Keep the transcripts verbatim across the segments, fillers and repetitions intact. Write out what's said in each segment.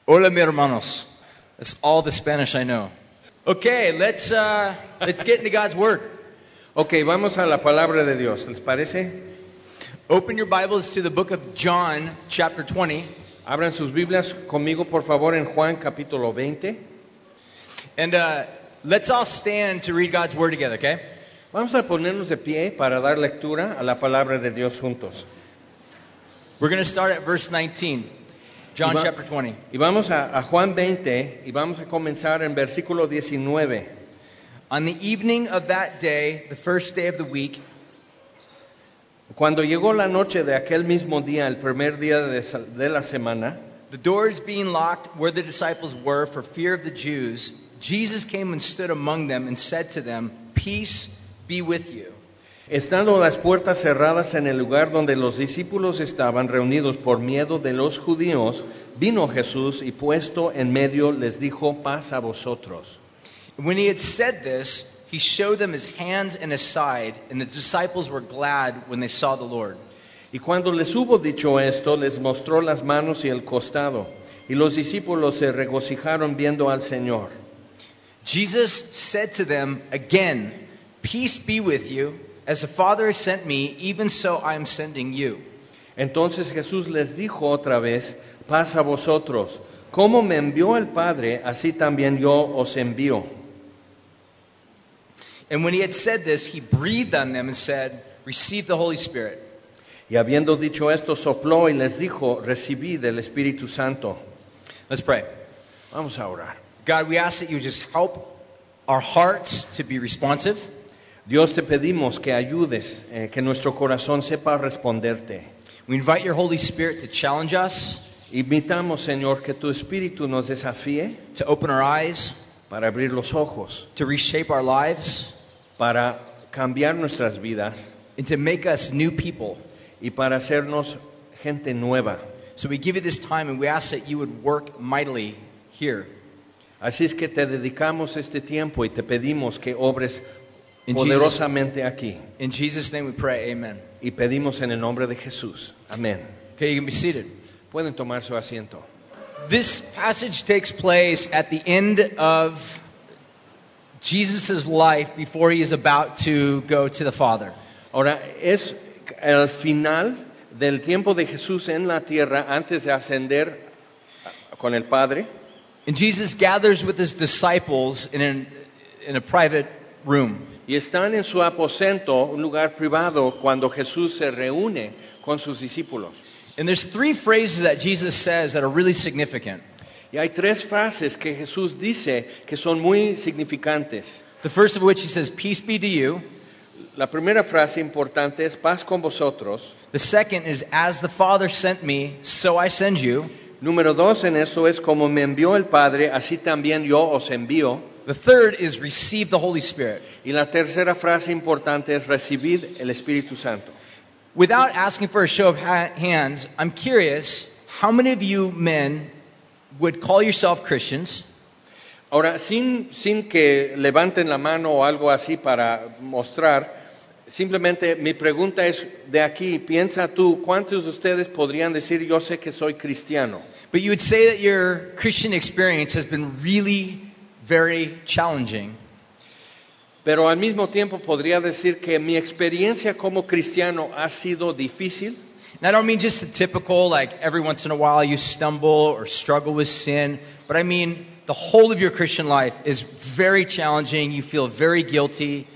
Hola, mi hermanos. That's all the Spanish I know. Okay, let's uh, let's get into God's Word. Ok, vamos a la palabra de Dios, ¿les parece? Open your Bibles to the book of John, chapter twenty. Abran sus Biblias conmigo, por favor, en Juan capítulo veinte. And uh, let's all stand to read God's Word together, okay? Vamos a ponernos de pie para dar lectura a la palabra de Dios juntos. We're going to start at verse nineteen. John Y va- chapter twenty. Y vamos a, a Juan veinte y vamos a comenzar en versículo diecinueve. On the evening of that day, the first day of the week, Cuando llegó la noche de aquel mismo día, el primer día de, sa- de la semana, the doors being locked where the disciples were for fear of the Jews, Jesus came and stood among them and said to them, "Peace be with you." estando las puertas cerradas en el lugar donde los discípulos estaban reunidos por miedo de los judíos, vino Jesús y puesto en medio les dijo, paz a vosotros. When he had said this, he showed them his hands and his side, and the disciples were glad when they saw the Lord. Y cuando les hubo dicho esto, les mostró las manos y el costado, y los discípulos se regocijaron viendo al Señor. Jesus said to them again, "Peace be with you. As the Father has sent me, even so I am sending you." Entonces Jesús les dijo otra vez, paz a vosotros, como me envió el Padre, así también yo os envío. And when he had said this, he breathed on them and said, "Receive the Holy Spirit." Y habiendo dicho esto, sopló y les dijo, recibid el Espíritu Santo. Let's pray. Vamos a orar. God, we ask that you just help our hearts to be responsive. Dios, te pedimos que ayudes, eh, que nuestro corazón sepa responderte. We invite your Holy Spirit to challenge us, Invitamos, Señor, que tu Espíritu nos desafíe to open our eyes, para abrir los ojos, to reshape our lives, para cambiar nuestras vidas and to make us new people. y para hacernos gente nueva. So we give you this time and we ask that you would work mightily here. Así es que te dedicamos este tiempo y te pedimos que obres In Jesus, poderosamente aquí. in Jesus' name we pray, amen. Y pedimos en el nombre de Jesús. Amén. Okay, you can be seated. Pueden tomar su asiento. This passage takes place at the end of Jesus' life before he is about to go to the Father. Ahora, es el final del tiempo de Jesús en la tierra antes de ascender con el Padre. And Jesus gathers with his disciples in, an, in a private room. Y están en su aposento, un lugar privado, cuando Jesús se reúne con sus discípulos. And there's three phrases that Jesus says that are really significant. Y hay tres frases que Jesús dice que son muy significantes. The first of which he says, "Peace be to you." La primera frase importante es paz con vosotros. The second is, "As the Father sent me, so I send you." Número dos en eso es como me envió el Padre, así también yo os envío. The third is, "Receive the Holy Spirit." Y la tercera frase importante es recibir el Espíritu Santo. Without asking for a show of ha- hands, I'm curious, how many of you men would call yourself Christians, Ahora, sin, sin que levanten la mano o algo así para mostrar, simplemente mi pregunta es de aquí, piensa tú, ¿cuántos de ustedes podrían decir yo sé que soy cristiano? but you would say that your Christian experience has been really very challenging? Pero al mismo tiempo podría decir que mi experiencia como cristiano ha sido difícil. And I don't mean just the typical, like every once in a while you stumble or struggle with sin, but I mean the whole of your Christian life is very challenging. You feel very guilty.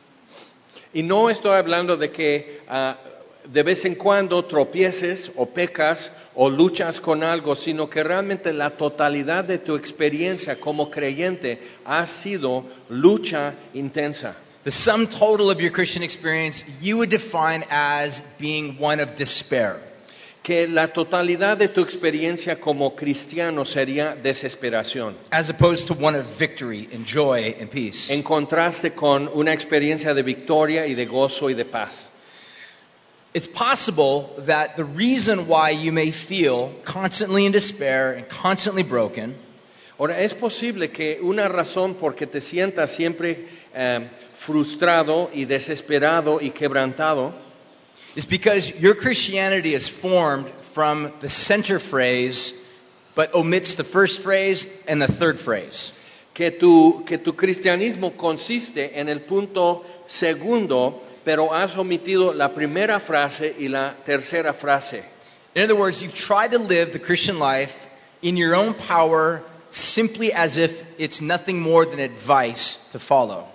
Y no estoy hablando de que uh, de vez en cuando tropieces o pecas o luchas con algo, sino que realmente la totalidad de tu experiencia como creyente ha sido lucha intensa. The sum total of your Christian experience you would define as being one of despair. Que la totalidad de tu experiencia como cristiano sería desesperación, As opposed to one of victory and joy and peace. en contraste con una experiencia de victoria y de gozo y de paz. It's possible that the reason why you may feel constantly in despair and constantly broken Ahora, es posible que una razón por que te sientas siempre eh, frustrado y desesperado y quebrantado is because your Christianity is formed from the center phrase, but omits the first phrase and the third phrase. Que tu, que tu cristianismo consiste en el punto segundo, pero has omitido la primera frase y la tercera frase. In other words, you've tried to live the Christian life in your own power simply as if it's nothing more than advice to follow.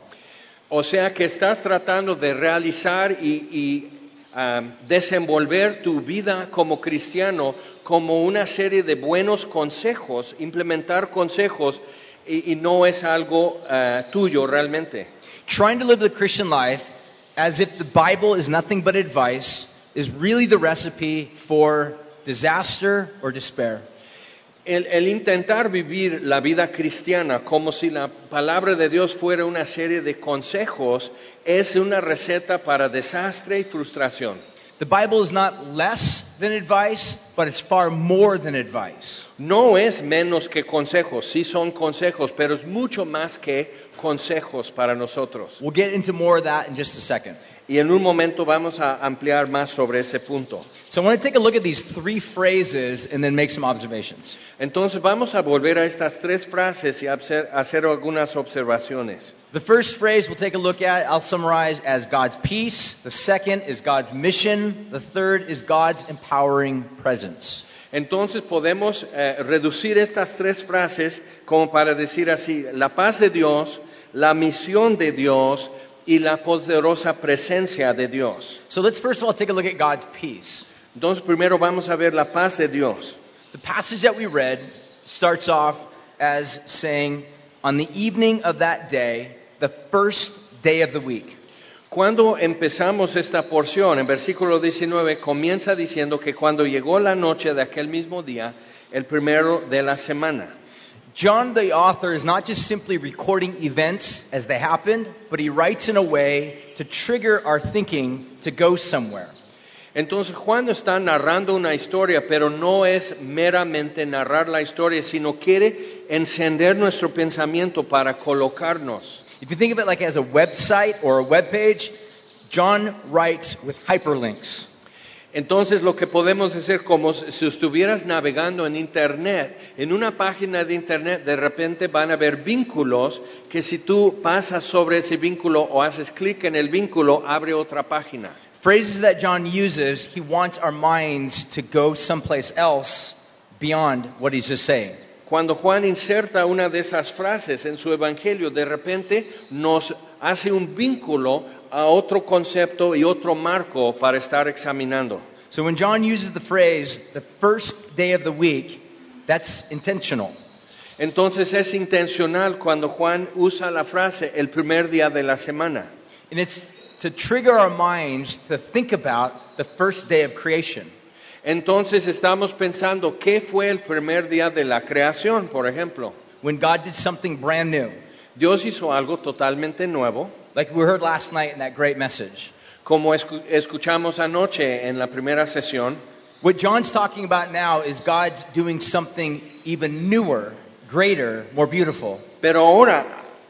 O sea que estás tratando de realizar y, y um, desenvolver tu vida como cristiano como una serie de buenos consejos, implementar consejos y, y no es algo uh, tuyo realmente. Trying to live the Christian life as if the Bible is nothing but advice is really the recipe for disaster or despair. El, el intentar vivir la vida cristiana como si la palabra de Dios fuera una serie de consejos es una receta para desastre y frustración. The Bible is not less than advice, but it's far more than advice. No es menos que consejos, sí son consejos, pero es mucho más que consejos para nosotros. We'll get into more of that in just a second. Y en un momento vamos a ampliar más sobre ese punto. So I want to take a look at these three phrases and then make some observations. Entonces vamos a volver a estas tres frases y hacer, hacer algunas observaciones. The first phrase we'll take a look at, I'll summarize as God's peace. The second is God's mission. The third is God's empowering presence. Entonces podemos eh, reducir estas tres frases como para decir así, la paz de Dios, la misión de Dios y la poderosa presencia de Dios. So let's first of all take a look at God's peace. Entonces primero vamos a ver la paz de Dios. The passage that we read starts off as saying, on the evening of that day, the first day of the week. Cuando empezamos esta porción, en versículo diecinueve, comienza diciendo que cuando llegó la noche de aquel mismo día, el primero de la semana. John, the author, is not just simply recording events as they happened, but he writes in a way to trigger our thinking to go somewhere. Entonces Juan está narrando una historia, pero no es meramente narrar la historia, sino quiere encender nuestro pensamiento para colocarnos. If you think of it like as a website or a web page, John writes with hyperlinks. Entonces lo que podemos hacer como si estuvieras navegando en internet, en una página de internet de repente van a haber vínculos que si tú pasas sobre ese vínculo o haces clic en el vínculo, abre otra página. Phrases that John uses, he wants our minds to go someplace else beyond what he's just saying. Cuando Juan inserta una de esas frases en su evangelio, de repente nos hace un vínculo a otro concepto y otro marco para estar examinando. So when John uses the phrase, the first day of the week, that's intentional. Entonces es intencional cuando Juan usa la frase el primer día de la semana. And it's to trigger our minds to think about the first day of creation. Entonces estamos pensando, ¿qué fue el primer día de la creación, por ejemplo? When God did something brand new. Dios hizo algo totalmente nuevo. Like we heard last night in that great message. Como escu- escuchamos anoche en la primera sesión, What John's talking about now is God's doing something even newer, greater, more beautiful. pero ahora,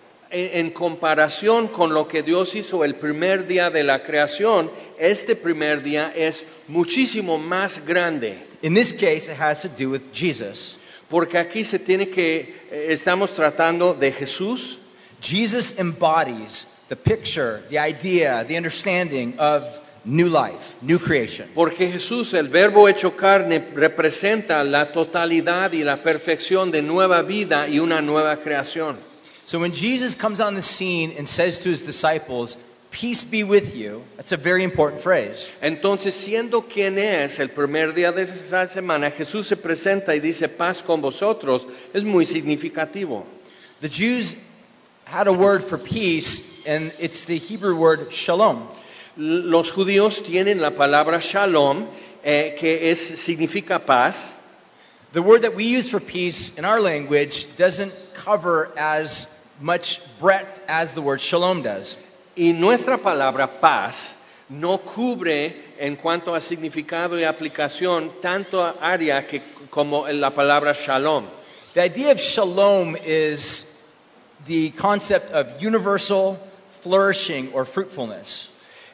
en, en comparación con lo que Dios hizo el primer día de la creación, este primer día es muchísimo más grande. In this case, it has to do with Jesus. Porque aquí se tiene que, eh, estamos tratando de Jesús. Jesus embodies the picture, the idea, the understanding of new life, new creation. Porque Jesús, el verbo hecho carne, representa la totalidad y la perfección de nueva vida y una nueva creación. So when Jesus comes on the scene and says to his disciples, "Peace be with you," that's a very important phrase. Entonces, siendo quien es el primer día de esa semana, Jesús se presenta y dice paz con vosotros, es muy significativo. The Jews had a word for peace, and it's the Hebrew word shalom. Los judíos tienen la palabra shalom, eh, que es, significa paz. The word that we use for peace in our language doesn't cover as much breadth as the word shalom does. Y nuestra palabra paz no cubre en cuanto a significado y aplicación tanto área que, como en la palabra shalom. The idea of shalom is the concept of universal flourishing or fruitfulness.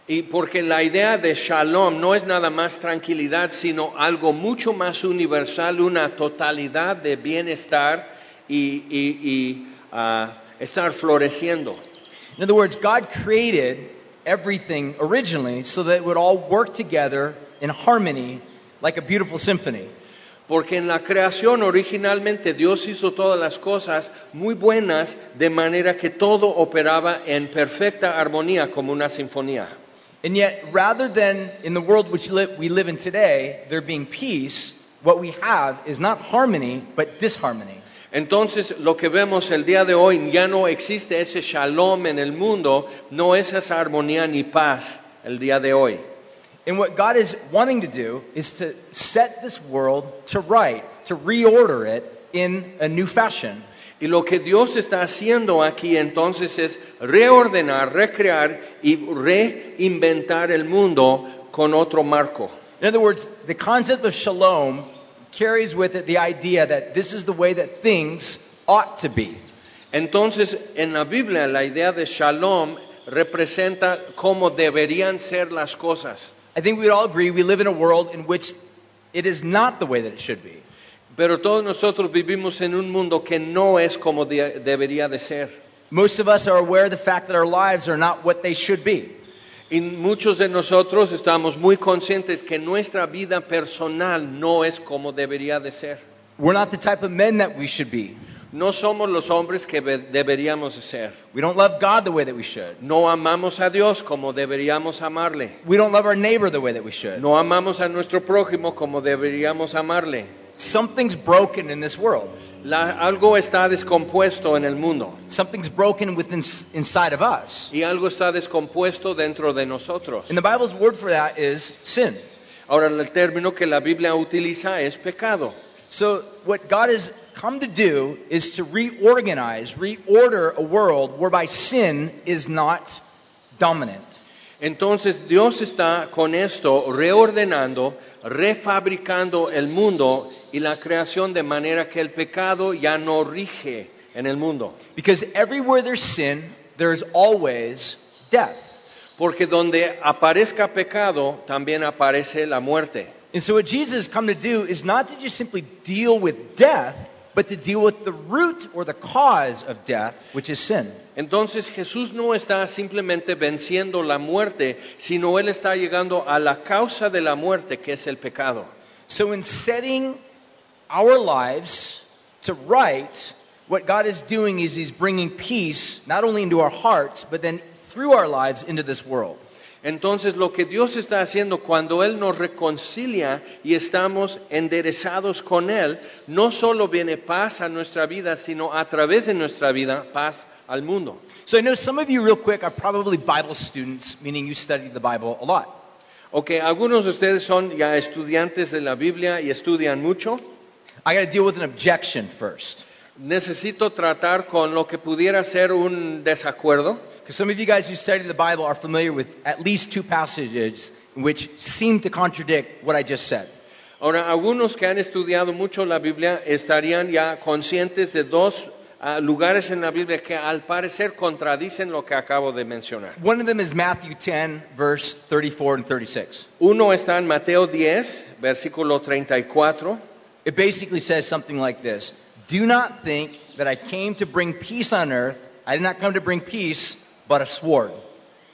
Y porque la idea de shalom no es nada más tranquilidad, sino algo mucho más universal, una totalidad de bienestar y, y, y uh, estar floreciendo. In other words, God created everything originally so that it would all work together in harmony like a beautiful symphony. Porque en la creación originalmente Dios hizo todas las cosas muy buenas de manera que todo operaba en perfecta armonía como una sinfonía. And yet, rather than in the world which li- we live in today, there being peace, what we have is not harmony, but disharmony. Entonces, lo que vemos el día de hoy, ya no existe ese shalom en el mundo, no es esa armonía ni paz el día de hoy. And what God is wanting to do is to set this world to right, to reorder it in a new fashion. Y lo que Dios está haciendo aquí entonces es reordenar, recrear y reinventar el mundo con otro marco. In other words, the concept of shalom carries with it the idea that this is the way that things ought to be. Entonces, en la Biblia, la idea de shalom representa cómo deberían ser las cosas. I think we would all agree we live in a world in which it is not the way that it should be. Pero todos nosotros vivimos en un mundo que no es como de, debería de ser. Most of us are aware of the fact that our lives are not what they should be. Y muchos de nosotros estamos muy conscientes que nuestra vida personal no es como debería de ser. We're not the type of men that we should be. No somos los hombres que be- deberíamos de ser. We don't love God the way that we should. No amamos a Dios como deberíamos amarle. We don't love our neighbor the way that we should. No amamos a nuestro prójimo como deberíamos amarle. Something's broken in this world. La, algo está descompuesto en el mundo Something's broken within inside of us. y algo está descompuesto dentro de nosotros. And the Bible's word for that is sin. Ahora, el término que la Biblia utiliza es pecado. So what God has come to do is to reorganize, reorder a world whereby sin is not dominant. Entonces Dios está con esto reordenando, refabricando el mundo y la creación de manera que el pecado ya no rige en el mundo. Because everywhere there's sin, there is always death. Porque donde aparezca pecado, también aparece la muerte. And so what Jesus has come to do is not to just simply deal with death, but to deal with the root or the cause of death, which is sin. Entonces Jesús no está simplemente venciendo la muerte, sino Él está llegando a la causa de la muerte, que es el pecado. So in setting our lives to right, what God is doing is He's bringing peace not only into our hearts, but then through our lives into this world. Entonces lo que Dios está haciendo cuando Él nos reconcilia y estamos enderezados con Él, no solo viene paz a nuestra vida, sino a través de nuestra vida, paz al mundo. So I know some of you real quick are probably Bible students, meaning you study the Bible a lot. Ok, algunos de ustedes son ya estudiantes de la Biblia y estudian mucho. I got to deal with an objection first. Necesito tratar con lo que pudiera ser un desacuerdo. Because some of you guys who study the Bible are familiar with at least two passages which seem to contradict what I just said. Ahora, algunos que han estudiado mucho la Biblia estarían ya conscientes de dos uh, lugares en la Biblia que al parecer contradicen lo que acabo de mencionar. One of them is Matthew ten, verse thirty-four and thirty-six. Uno está en Mateo diez, versículo treinta y cuatro. It basically says something like this: Do not think that I came to bring peace on earth. I did not come to bring peace, but a sword. It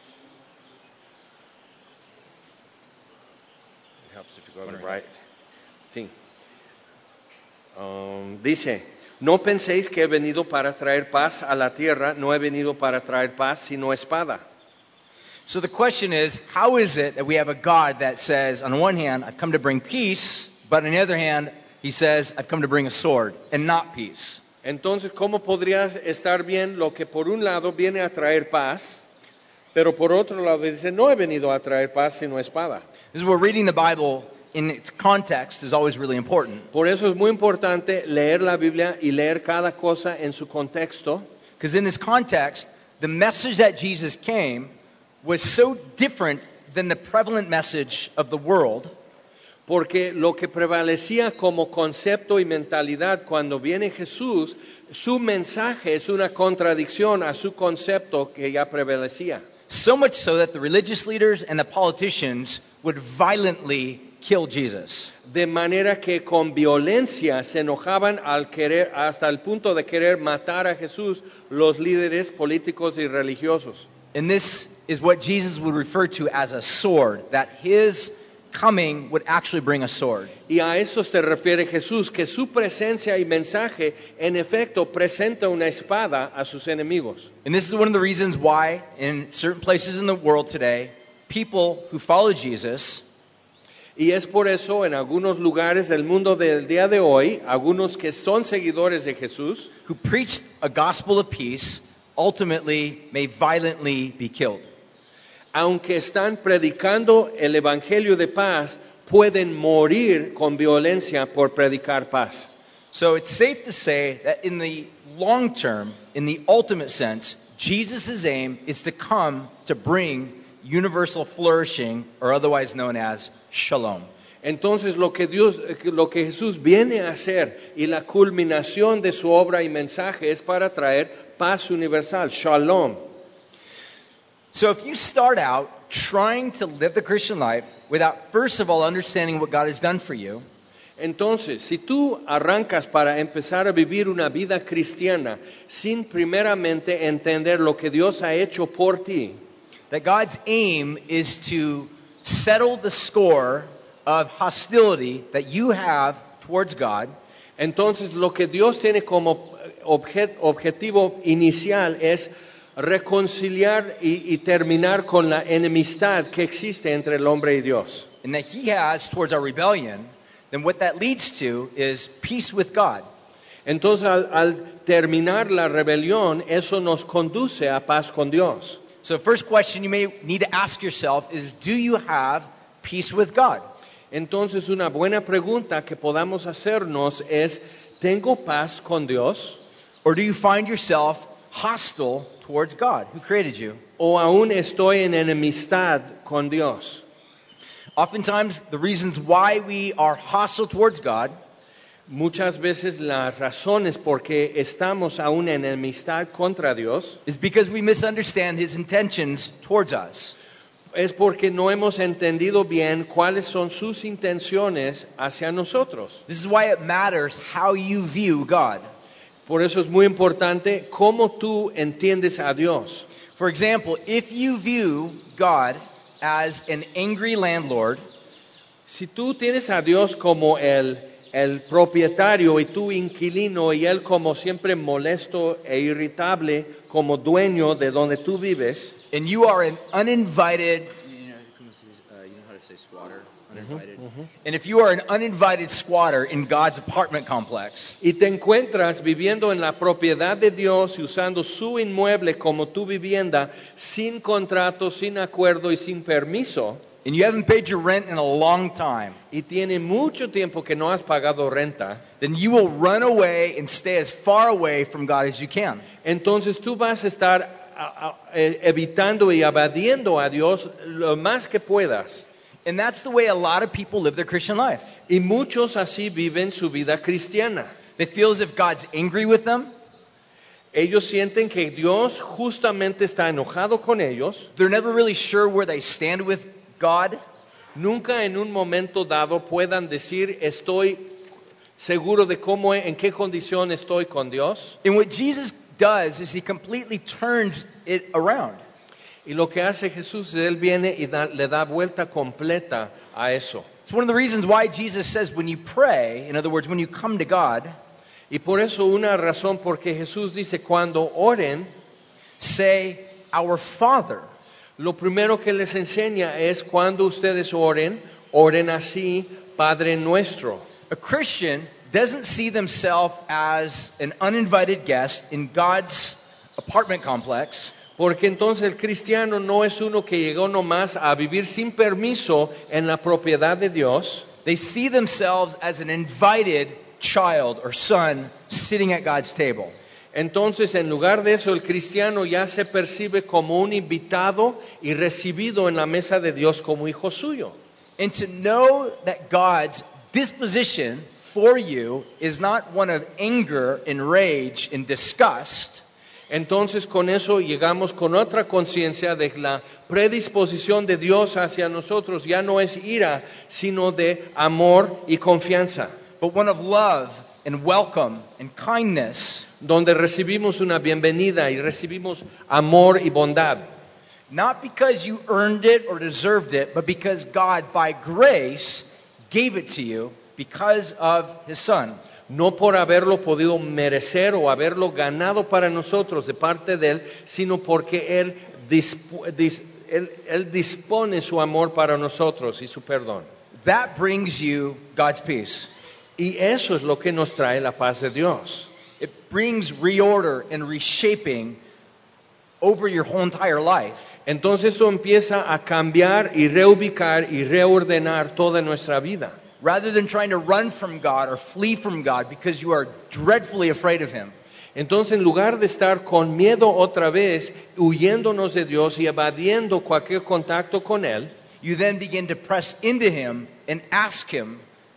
helps if you go to the right. Sí. Um, dice, no penséis que he venido para traer paz a la tierra, no he venido para traer paz, sino espada. So the question is, how is it that we have a God that says, on the one hand, I've come to bring peace, but on the other hand, He says, I've come to bring a sword and not peace? Entonces, ¿cómo podría estar bien lo que por un lado viene a traer paz, pero por otro lado dice, no he venido a traer paz sino espada? This is where reading the Bible in its context is always really important. Por eso es muy importante leer la Biblia y leer cada cosa en su contexto, Because in this context, the message that Jesus came was so different than the prevalent message of the world. porque lo que prevalecía como concepto y mentalidad cuando viene Jesús, su mensaje es una contradicción a su concepto que ya prevalecía. So much so that the religious leaders and the politicians would violently kill Jesus. De manera que con violencia se enojaban al querer, hasta el punto de querer matar a Jesús los líderes políticos y religiosos. And this is what Jesus would refer to as a sword, that his coming would actually bring a sword. Y a eso se refiere Jesús, que su presencia y mensaje en efecto presenta una espada a sus enemigos. And this is one of the reasons why in certain places in the world today, people who follow Jesus Y es por eso en algunos lugares del mundo del día de hoy, algunos que son seguidores de Jesús, who preach a gospel of peace ultimately may violently be killed. aunque están predicando el evangelio de paz, pueden morir con violencia por predicar paz. So it's safe to say that in the long term, in the ultimate sense, Jesus' aim is to come to bring universal flourishing, or otherwise known as shalom. Entonces lo que Dios, lo que Jesús viene a hacer y la culminación de su obra y mensaje es para traer paz universal, shalom. So if you start out trying to live the Christian life without first of all understanding what God has done for you, Entonces, si tú arrancas para empezar a vivir una vida cristiana sin primeramente entender lo que Dios ha hecho por ti, that God's aim is to settle the score of hostility that you have towards God, entonces lo que Dios tiene como objet- objetivo inicial es reconciliar y, y terminar con la enemistad que existe entre el hombre y Dios. and that He has towards our rebellion, then what that leads to is peace with God. Entonces, al, al terminar la rebelión, eso nos conduce a paz con Dios. So the first question you may need to ask yourself is, do you have peace with God? Entonces, una buena pregunta que podamos hacernos es, ¿tengo paz con Dios? Or do you find yourself hostile towards God, who created you? ¿O aún estoy en enemistad con Dios? Oftentimes, the reasons why we are hostile towards God Muchas veces las razones por qué estamos aún en enemistad contra Dios is because we misunderstand His intentions towards us. es porque no hemos entendido bien cuáles son sus intenciones hacia nosotros. This is why it matters how you view God. Por eso es muy importante cómo tú entiendes a Dios. For example, if you view God as an angry landlord, Si tú tienes a Dios como el, el propietario y tú inquilino y Él como siempre molesto e irritable como dueño de donde tú vives, and you are an uninvited, you know, uh, you know how to say squatter, uninvited. And if you are an uninvited squatter in God's apartment complex, y te encuentras viviendo en la propiedad de Dios y usando su inmueble como tu vivienda sin contrato, sin acuerdo y sin permiso, and you haven't paid your rent in a long time, y tiene mucho tiempo que no has pagado renta, then you will run away and stay as far away from God as you can. entonces tú vas a estar a- a- eh, evitando y evadiendo a Dios lo más que puedas. And that's the way a lot of people live their Christian life. Y muchos así viven su vida cristiana. They feel as if God's angry with them. Ellos sienten que Dios justamente está enojado con ellos. They're never really sure where they stand with God. Nunca en un momento dado puedan decir estoy seguro de cómo, en qué condición estoy con Dios. And what Jesus does is He completely turns it around. Y lo que hace Jesús es Él viene y da- le da vuelta completa a eso. It's one of the reasons why Jesus says when you pray, in other words, when you come to God, Y por eso una razón porque Jesús dice cuando oren, say, Our Father. lo primero que les enseña es cuando ustedes oren, oren así, Padre nuestro. A Christian doesn't see themselves as an uninvited guest in God's apartment complex. Porque entonces el cristiano no es uno que llegó nomás a vivir sin permiso en la propiedad de Dios. They see themselves as an invited child or son sitting at God's table. Entonces, en lugar de eso, el cristiano ya se percibe como un invitado y recibido en la mesa de Dios como hijo suyo. And to know that God's disposition for you is not one of anger and rage and disgust, Entonces con eso llegamos con otra conciencia de la predisposición de Dios hacia nosotros. Ya no es ira, sino de amor y confianza. but one of love and welcome and kindness, Donde recibimos una bienvenida y recibimos amor y bondad. not because you earned it or deserved it, but because God, by grace, gave it to you because of His Son. No por haberlo podido merecer o haberlo ganado para nosotros de parte de Él, sino porque Él, disp- dis- él, él dispone su amor para nosotros y su perdón. That brings you God's peace. Y eso es lo que nos trae la paz de Dios. It brings reorder and reshaping over your whole entire life. Entonces eso empieza a cambiar y reubicar y reordenar toda nuestra vida. Rather than trying to run from God or flee from God because you are dreadfully afraid of Him, Entonces, en lugar de estar con miedo otra vez, huyéndonos de Dios y evadiendo cualquier contacto con Él, you then begin to press into Him and ask Him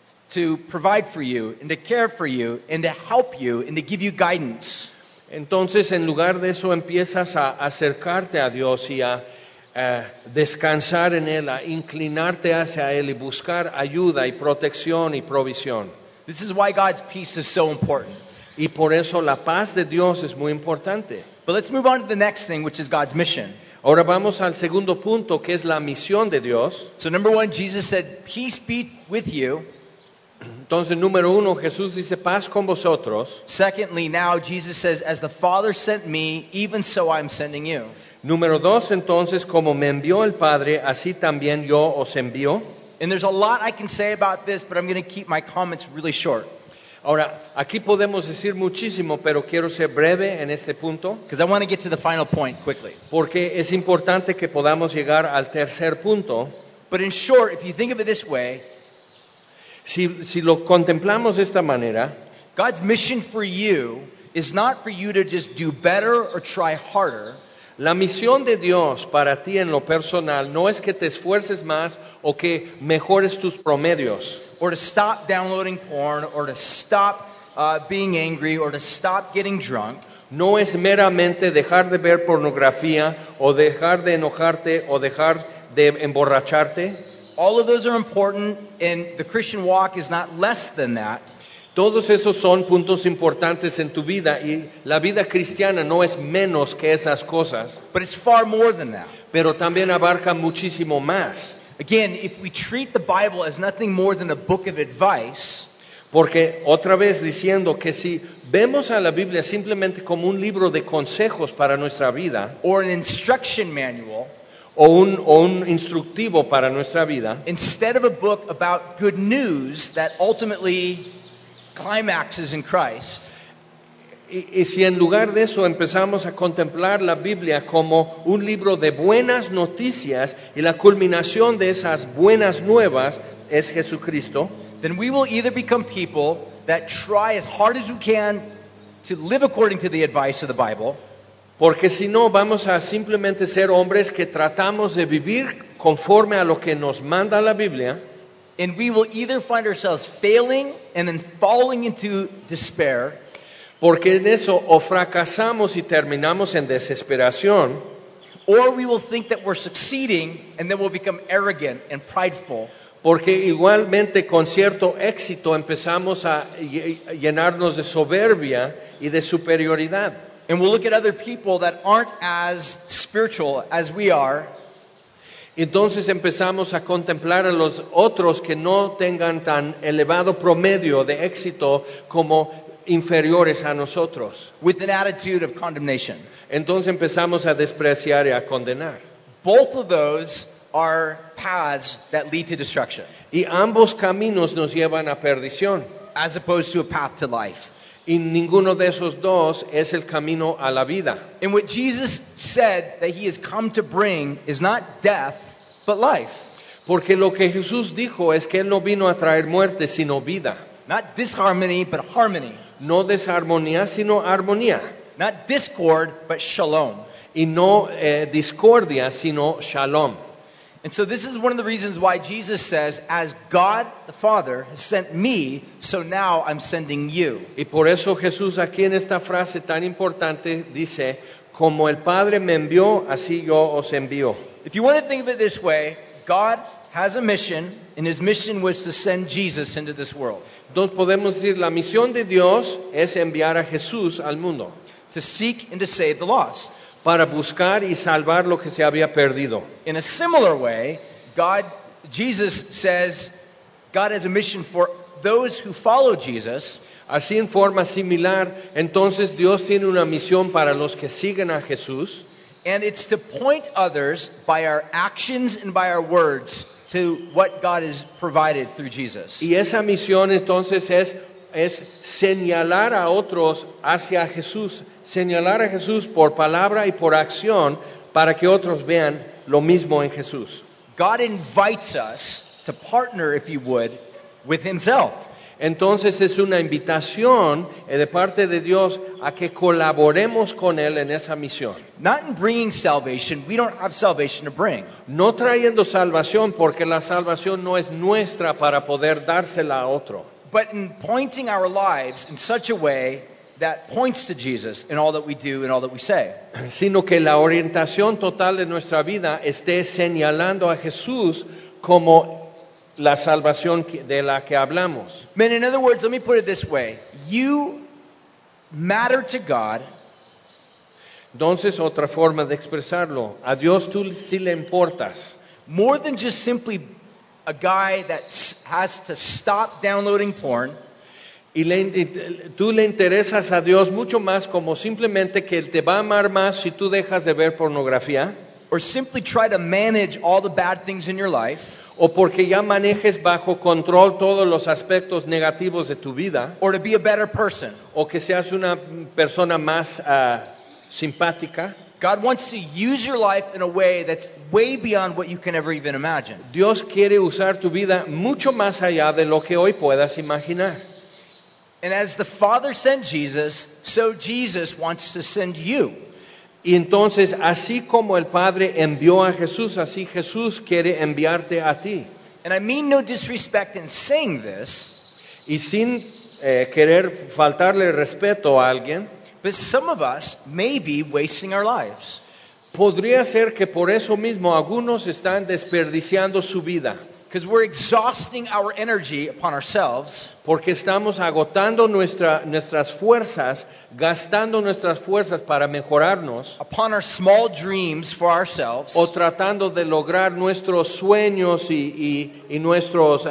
to provide for you and to care for you and to help you and to give you guidance. entonces en lugar de eso empiezas a acercarte a Dios y a eh, descansar en Él, a inclinarte hacia Él y buscar ayuda y protección y provisión. This is why God's peace is so important. Y por eso la paz de Dios es muy importante. But let's move on to the next thing, which is God's mission. Ahora vamos al segundo punto, que es la misión de Dios. So number one, Jesus said, peace be with you. Entonces, número uno, Jesús dice, paz con vosotros. Secondly, now Jesus says, as the Father sent me, even so I'm sending you. Número dos, entonces, como me envió el Padre, así también yo os envío. And there's a lot I can say about this, but I'm going to keep my comments really short. Ahora, aquí podemos decir muchísimo, pero quiero ser breve en este punto, Because I want to get to the final point quickly. porque es importante que podamos llegar al tercer punto. But in short, if you think of it this way, Si, si lo contemplamos de esta manera, God's mission for you is not for you to just do better or try harder. la misión de Dios para ti en lo personal no es que te esfuerces más o que mejores tus promedios, Or to stop downloading porn, or to stop uh, being angry, or to stop getting drunk. no es meramente dejar de ver pornografía o dejar de enojarte o dejar de emborracharte. All of those are important, and the Christian walk is not less than that. Todos esos son puntos importantes en tu vida y la vida cristiana no es menos que esas cosas, But it's far more than that. pero también abarca muchísimo más. Again, if we treat the Bible as nothing more than a book of advice, Porque otra vez diciendo que si vemos a la Biblia simplemente como un libro de consejos para nuestra vida or an instruction manual, o un, o un instructivo para nuestra vida, instead of a book about good news that ultimately climaxes in Christ, y, y si en lugar de eso empezamos a contemplar la Biblia como un libro de buenas noticias y la culminación de esas buenas nuevas es Jesucristo, then we will either become people that try as hard as we can to live according to the advice of the Bible, porque si no vamos a simplemente ser hombres que tratamos de vivir conforme a lo que nos manda la Biblia, and we will either find ourselves failing and then falling into despair, porque en eso o fracasamos y terminamos en desesperación, or we will think that we're succeeding and then we'll become arrogant and prideful. porque igualmente con cierto éxito empezamos a ll- llenarnos de soberbia y de superioridad. And we'll look at other people that aren't as spiritual as we are, Entonces empezamos a contemplar a los otros que no tengan tan elevado promedio de éxito como inferiores a nosotros. with an attitude of condemnation. Entonces empezamos a despreciar y a condenar. Both of those are paths that lead to destruction, Y ambos caminos nos llevan a perdición. as opposed to a path to life. Y ninguno de esos dos es el camino a la vida. And what Jesus said that He has come to bring is not death, but life. Porque lo que Jesús dijo es que Él no vino a traer muerte, sino vida. Not disharmony, but harmony. No desarmonía, sino armonía. Not discord, but shalom. Y no eh, discordia, sino shalom. And so this is one of the reasons why Jesus says, as God the Father has sent me, so now I'm sending you. Y por eso Jesús aquí en esta frase tan importante dice, como el Padre me envió, así yo os envío. If you want to think of it this way, God has a mission, and his mission was to send Jesus into this world. Entonces podemos decir, la misión de Dios es enviar a Jesús al mundo. To seek and to save the lost. Para buscar y salvar lo que se había perdido. In a similar way, God, Jesus says, God has a mission for those who follow Jesus. Así en forma similar, entonces Dios tiene una misión para los que siguen a Jesús. And it's to point others by our actions and by our words to what God has provided through Jesus. Y esa misión entonces es es señalar a otros hacia Jesús, señalar a Jesús por palabra y por acción para que otros vean lo mismo en Jesús. God invites us to partner, if you would, with himself. Entonces es una invitación de parte de Dios a que colaboremos con Él en esa misión. Not in bringing salvation, we don't have salvation to bring. No trayendo salvación, porque la salvación no es nuestra para poder dársela a otro. But in pointing our lives in such a way that points to Jesus in all that we do and all that we say. Sino que la orientación total de nuestra vida esté señalando a Jesús como la salvación de la que hablamos. Man, in other words, let me put it this way. You matter to God. Entonces, otra forma de expresarlo. A Dios tú sí le importas. More than just simply a guy that has to stop downloading porn. Y le, tú le interesas a Dios mucho más como simplemente que Él te va a amar más si tú dejas de ver pornografía. Or simply try to manage all the bad things in your life. O porque ya manejes bajo control todos los aspectos negativos de tu vida. Or to be a better person. O que seas una persona más uh, simpática. God wants to use your life in a way that's way beyond what you can ever even imagine. Dios quiere usar tu vida mucho más allá de lo que hoy puedas imaginar. And as the Father sent Jesus, so Jesus wants to send you. Y entonces, así como el Padre envió a Jesús, así Jesús quiere enviarte a ti. And I mean no disrespect in saying this. Y sin eh, querer faltarle respeto a alguien, but some of us may be wasting our lives. Podría ser que por eso mismo algunos están desperdiciando su vida. Because we're exhausting our energy upon ourselves. Porque estamos agotando nuestra, nuestras fuerzas, gastando nuestras fuerzas para mejorarnos. Upon our small dreams for ourselves. O tratando de lograr nuestros sueños y, y, y nuestros, uh,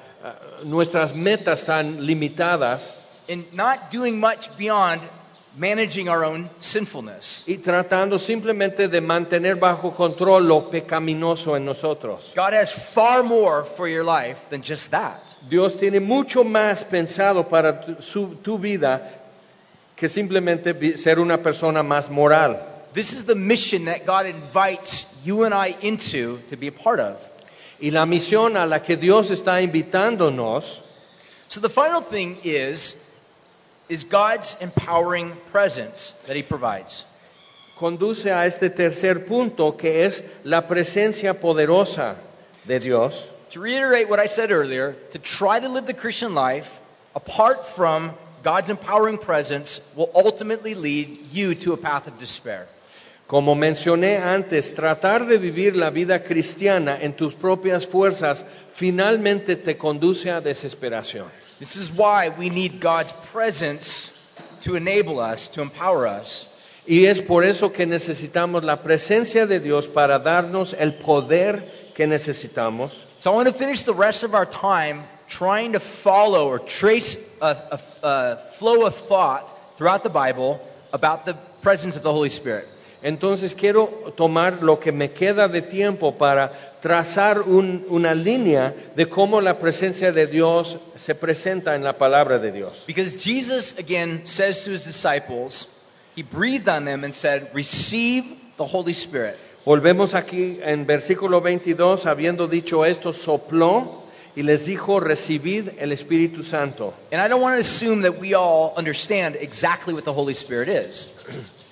uh, nuestras metas tan limitadas. And not doing much beyond managing our own sinfulness. Y tratando simplemente de mantener bajo control lo pecaminoso en nosotros. God has far more for your life than just that. Dios tiene mucho más pensado para tu, su, tu vida que simplemente ser una persona más moral. This is the mission that God invites you and I into to be a part of. Y la misión a la que Dios está invitándonos. So the final thing is is God's empowering presence that he provides. Conduce a este tercer punto, que es la presencia poderosa de Dios. To reiterate what I said earlier, to try to live the Christian life apart from God's empowering presence will ultimately lead you to a path of despair. Como mencioné antes, tratar de vivir la vida cristiana en tus propias fuerzas finalmente te conduce a desesperación. This is why we need God's presence to enable us, to empower us. Y es por eso que necesitamos la presencia de Dios para darnos el poder que necesitamos. So I want to finish the rest of our time trying to follow or trace a, a, a flow of thought throughout the Bible about the presence of the Holy Spirit. Entonces quiero tomar lo que me queda de tiempo para trazar un, una línea de cómo la presencia de Dios se presenta en la palabra de Dios. Because Jesus again says to his disciples, he breathed on them and said, receive the Holy Spirit. Volvemos aquí en versículo veintidós, habiendo dicho esto, sopló y les dijo, recibid el Espíritu Santo. And I don't want to assume that we all understand exactly what the Holy Spirit is.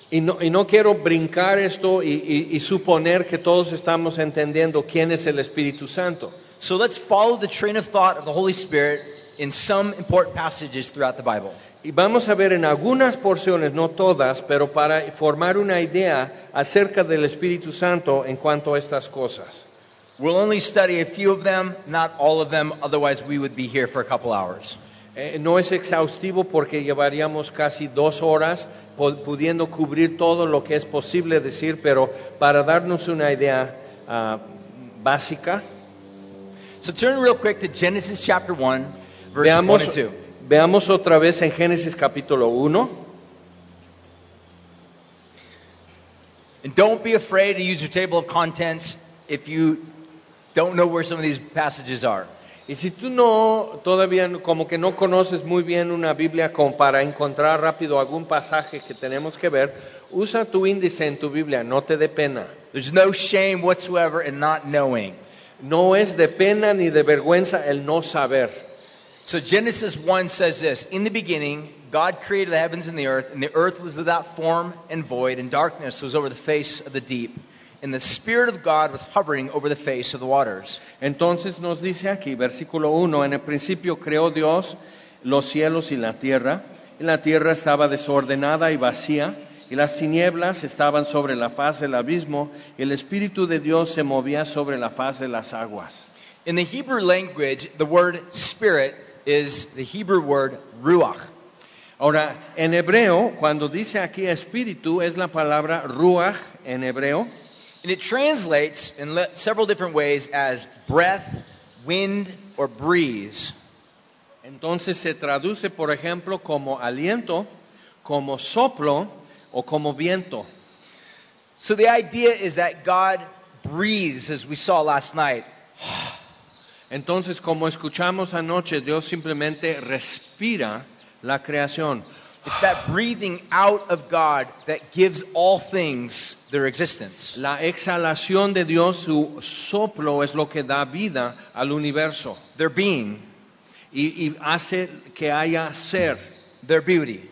Y no, y no quiero brincar esto y, y, y suponer que todos estamos entendiendo quién es el Espíritu Santo. So let's follow the train of thought of the Holy Spirit in some important passages throughout the Bible. Y vamos a ver en algunas porciones, no todas, pero para formar una idea acerca del Espíritu Santo en cuanto a estas cosas. We'll only study a few of them, not all of them, otherwise we would be here for a couple hours. Eh, no es exhaustivo porque llevaríamos casi dos horas pudiendo cubrir todo lo que es posible decir, pero para darnos una idea uh, básica. So turn real quick to Genesis chapter one, verse Veamos, one and two. veamos otra vez en Génesis capítulo uno. And don't be afraid to use your table of contents if you don't know where some of these passages are. Y si tú no, todavía como que no conoces muy bien una Biblia como para encontrar rápido algún pasaje que tenemos que ver, usa tu índice en tu Biblia, no te dé pena. There's no shame whatsoever in not knowing. No es de pena ni de vergüenza el no saber. So Genesis one says this, in the beginning, God created the heavens and the earth, and the earth was without form and void, and darkness was over the face of the deep. And the Spirit of God was hovering over the face of the waters. Entonces nos dice aquí, versículo uno, en el principio creó Dios los cielos y la tierra, y la tierra estaba desordenada y vacía, y las tinieblas estaban sobre la faz del abismo, y el Espíritu de Dios se movía sobre la faz de las aguas. In the Hebrew language, the word spirit is the Hebrew word ruach. Ahora, en hebreo, cuando dice aquí espíritu, es la palabra ruach en hebreo. And it translates in le- several different ways as breath, wind, or breeze. Entonces se traduce, por ejemplo, como aliento, como soplo o como viento. So the idea is that God breathes, as we saw last night. Entonces, como escuchamos anoche, Dios simplemente respira la creación. It's that breathing out of God that gives all things their existence. La exhalación de Dios, su soplo, es lo que da vida al universo Their being, y, y hace que haya ser, their beauty.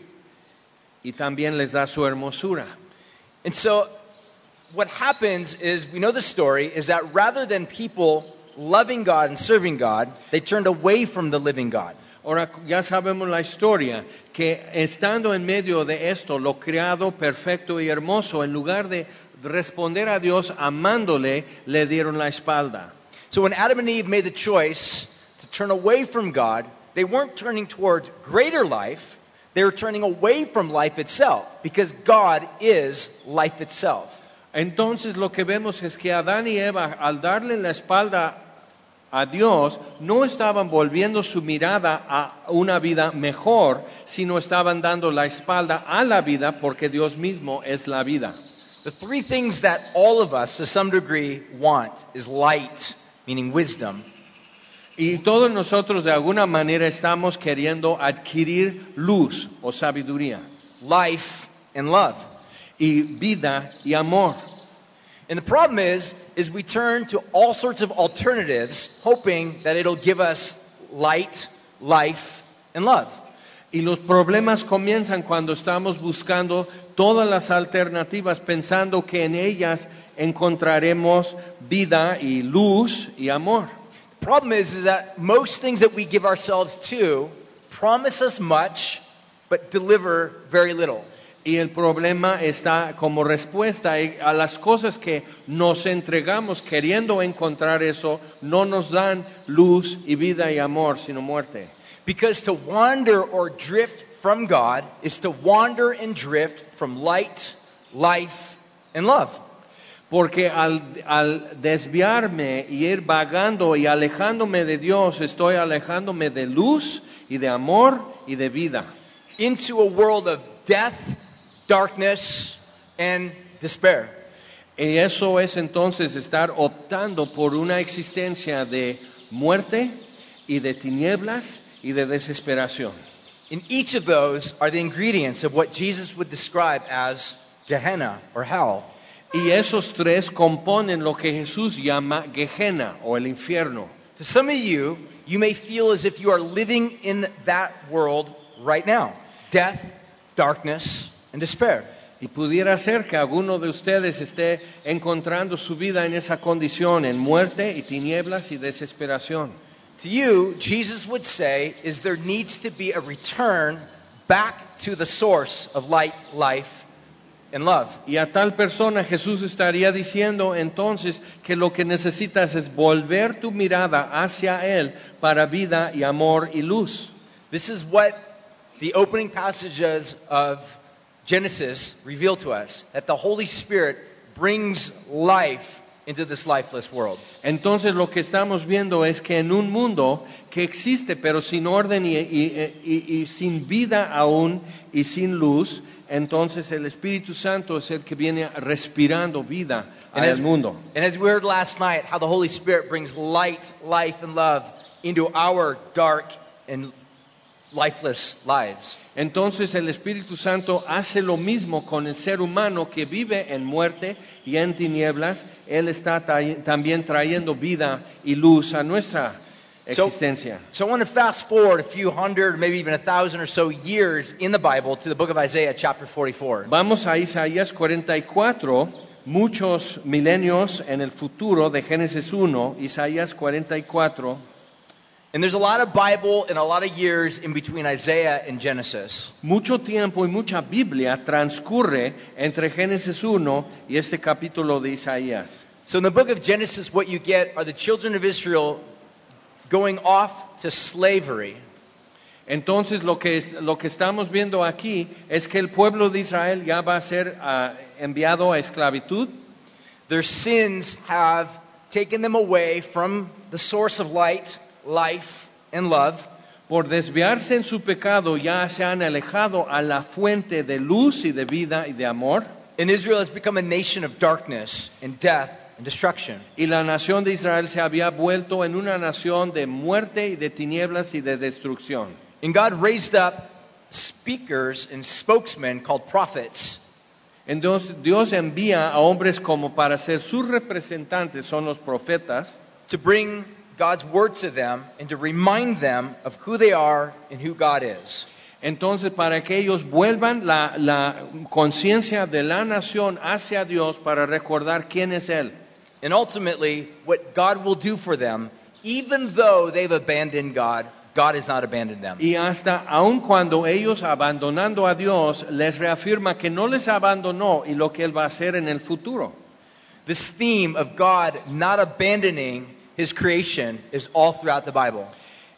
y también les da su hermosura. And so what happens is, we know the story, is that rather than people loving God and serving God, they turned away from the living God. Ahora ya sabemos la historia, que estando en medio de esto, lo creado, perfecto y hermoso, en lugar de responder a Dios amándole, le dieron la espalda. So when Adam and Eve made the choice to turn away from God, they weren't turning towards greater life, they were turning away from life itself, because God is life itself. Entonces lo que vemos es que Adán y Eva, al darle la espalda a Dios, no estaban volviendo su mirada a una vida mejor, sino estaban dando la espalda a la vida porque Dios mismo es la vida. The three things that all of us, to some degree, want is light, meaning wisdom, Y todos nosotros de alguna manera estamos queriendo adquirir luz o sabiduría, life, and love. y vida y amor. And the problem is, is we turn to all sorts of alternatives, hoping that it'll give us light, life, and love. Y los problemas comienzan cuando estamos buscando todas las alternativas, pensando que en ellas encontraremos vida y luz y amor. The problem is, is that most things that we give ourselves to promise us much, but deliver very little. Y el problema está como respuesta a las cosas que nos entregamos queriendo encontrar eso, no nos dan luz y vida y amor, sino muerte. Because to wander or drift from God is to wander and drift from light, life, and love. Porque al, al desviarme y ir vagando y alejándome de Dios, estoy alejándome de luz y de amor y de vida. Into a world of death, darkness, and despair. Y eso es entonces estar optando por una existencia de muerte y de tinieblas y de desesperación. In each of those are the ingredients of what Jesus would describe as Gehenna or hell. Y esos tres componen lo que Jesús llama Gehenna o el infierno. To some of you, you may feel as if you are living in that world right now. Death, darkness, and despair. Y pudiera ser que alguno de ustedes esté encontrando su vida en esa condición, en muerte y tinieblas y desesperación. To you, Jesus would say, is there needs to be a return back to the source of light, life, and love. Y a tal persona Jesús estaría diciendo entonces que lo que necesitas es volver tu mirada hacia Él para vida y amor y luz. This is what the opening passages of Genesis reveal to us, that the Holy Spirit brings life into this lifeless world. Entonces lo que estamos viendo es que en un mundo que existe pero sin orden y, y, y, y sin vida aún y sin luz, entonces el Espíritu Santo es el que viene respirando vida al mundo. And as we heard last night, how the Holy Spirit brings light, life, and love into our dark and lifeless lives. Entonces el Espíritu Santo hace lo mismo con el ser humano que vive en muerte y en tinieblas. Él está tra- también trayendo vida y luz a nuestra existencia. So, so I want to fast forward a few hundred, maybe even a thousand or so years in the Bible to the book of Isaiah, chapter forty-four. Vamos a Isaías cuarenta y cuatro, muchos milenios en el futuro de Génesis uno, Isaías cuarenta y cuatro. And there's a lot of Bible and a lot of years in between Isaiah and Genesis. Mucho tiempo y mucha Biblia transcurre entre Génesis uno y este capítulo de Isaías. So in the book of Genesis, what you get are the children of Israel going off to slavery. Entonces lo que, es, lo que estamos viendo aquí es que el pueblo de Israel ya va a ser uh, enviado a esclavitud. Their sins have taken them away from the source of light, life, and love. Por desviarse en su pecado ya se han alejado a la fuente de luz y de vida y de amor. And Israel has become a nation of darkness and death and destruction. Y la nación de Israel se había vuelto en una nación de muerte y de tinieblas y de destrucción. And God raised up speakers and spokesmen called prophets. Entonces Dios envía a hombres como para ser sus representantes, son los profetas, to bring God's word to them and to remind them of who they are and who God is. entonces para que ellos vuelvan la, la conciencia de la nación hacia Dios para recordar quién es Él. And ultimately, what God will do for them, even though they've abandoned God, God has not abandoned them. Y hasta aun cuando ellos abandonando a Dios les reafirma que no les abandonó y lo que Él va a hacer en el futuro. This theme of God not abandoning His creation is all throughout the Bible.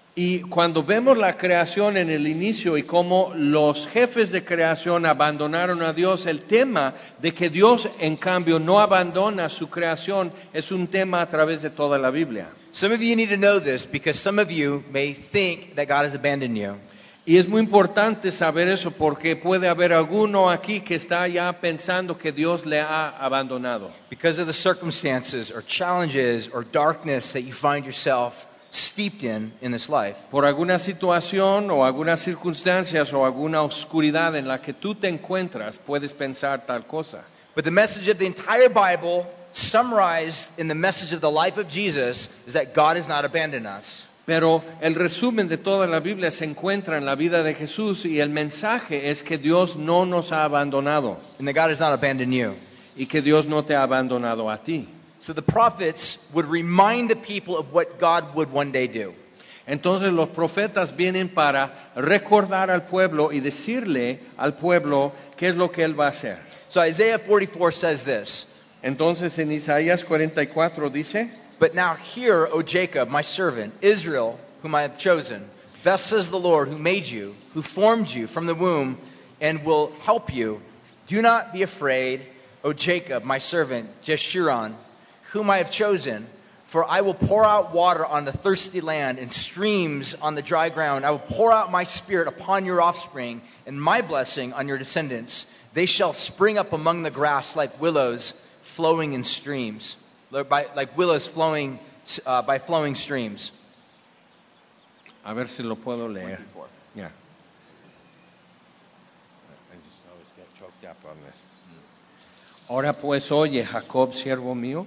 Y cuando vemos la creación en el inicio y cómo los jefes de creación abandonaron a Dios, el tema de que Dios en cambio no abandona su creación es un tema a través de toda la Biblia. Some of you need to know this because some of you may think that God has abandoned you. Y es muy importante saber eso porque puede haber alguno aquí que está ya pensando que Dios le ha abandonado. Because of the circumstances or challenges or darkness that you find yourself steeped in in this life. Por alguna situación o algunas circunstancias o alguna oscuridad en la que tú te encuentras, puedes pensar tal cosa. But the message of the entire Bible, summarized in the message of the life of Jesus, is that God has not abandoned us. Pero el resumen de toda la Biblia se encuentra en la vida de Jesús y el mensaje es que Dios no nos ha abandonado And that God has not abandoned you. y que Dios no te ha abandonado a ti. So the prophets would remind the people of what God would one day do. Entonces los profetas vienen para recordar al pueblo y decirle al pueblo qué es lo que Él va a hacer. So Isaiah forty-four says this, Entonces en Isaías cuarenta y cuatro dice, "But now hear, O Jacob, my servant, Israel, whom I have chosen. Thus says the Lord, who made you, who formed you from the womb, and will help you. Do not be afraid, O Jacob, my servant, Jeshurun, whom I have chosen. For I will pour out water on the thirsty land and streams on the dry ground. I will pour out my spirit upon your offspring and my blessing on your descendants. They shall spring up among the grass like willows flowing in streams." By, like willows flowing uh, by flowing streams. a ver si lo puedo leer. twenty-four. Yeah. I just always get choked up on this. Ahora pues oye, Jacob, siervo mío,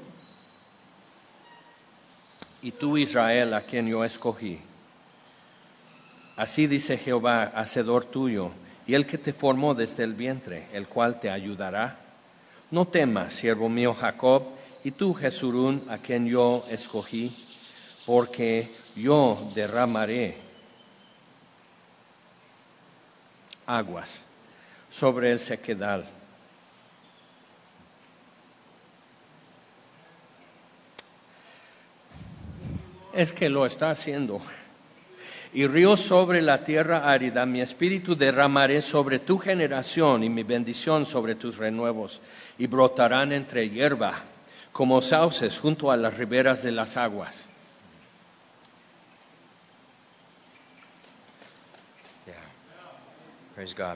y tú, Israel, a quien yo escogí. Así dice Jehová, hacedor tuyo, y el que te formó desde el vientre, el cual te ayudará. No temas, siervo mío Jacob, y tú, Jesurún, a quien yo escogí, porque yo derramaré aguas sobre el sequedal. Es que lo está haciendo. Y ríos sobre la tierra árida, mi espíritu derramaré sobre tu generación y mi bendición sobre tus renuevos, y brotarán entre hierba, como sauces junto a las riberas de las aguas. Yeah. Praise God.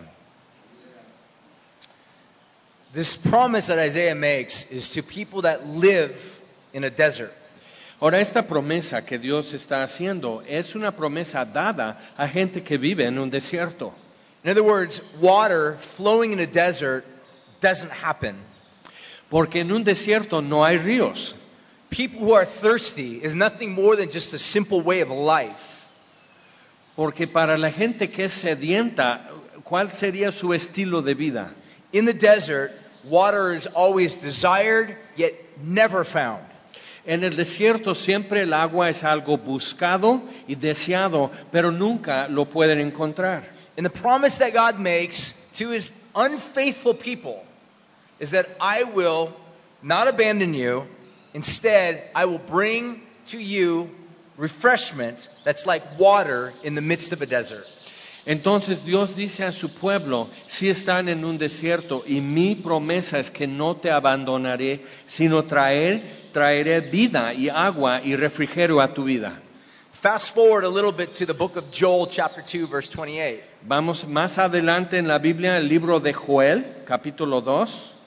This promise that Isaiah makes is to people that live in a desert. Ahora, esta promesa que Dios está haciendo es una promesa dada a gente que vive en un desierto. In other words, water flowing in a desert doesn't happen. Porque en un desierto no hay ríos. People who are thirsty is nothing more than just a simple way of life. Porque para la gente que es sedienta, ¿cuál sería su estilo de vida? In the desert, water is always desired, yet never found. En el desierto siempre el agua es algo buscado y deseado, pero nunca lo pueden encontrar. And the promise that God makes to his unfaithful people is that I will not abandon you. Instead, I will bring to you refreshment that's like water in the midst of a desert. Entonces Dios dice a su pueblo, si están en un desierto, y mi promesa es que no te abandonaré, sino traer, traeré vida y agua y refrigerio a tu vida. Fast forward a little bit to the book of Joel, chapter two, verse twenty-eight. Vamos más adelante en la Biblia, el libro de Joel, capítulo dos.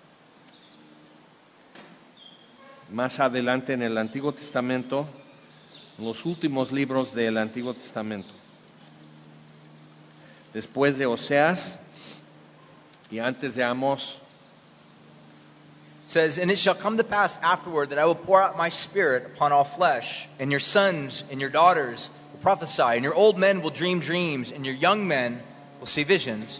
Más adelante en el Antiguo Testamento, en los últimos libros del Antiguo Testamento. Después de Oseas y antes de Amós. Says, and it shall come to pass afterward that I will pour out my spirit upon all flesh, and your sons and your daughters will prophesy, and your old men will dream dreams, and your young men will see visions.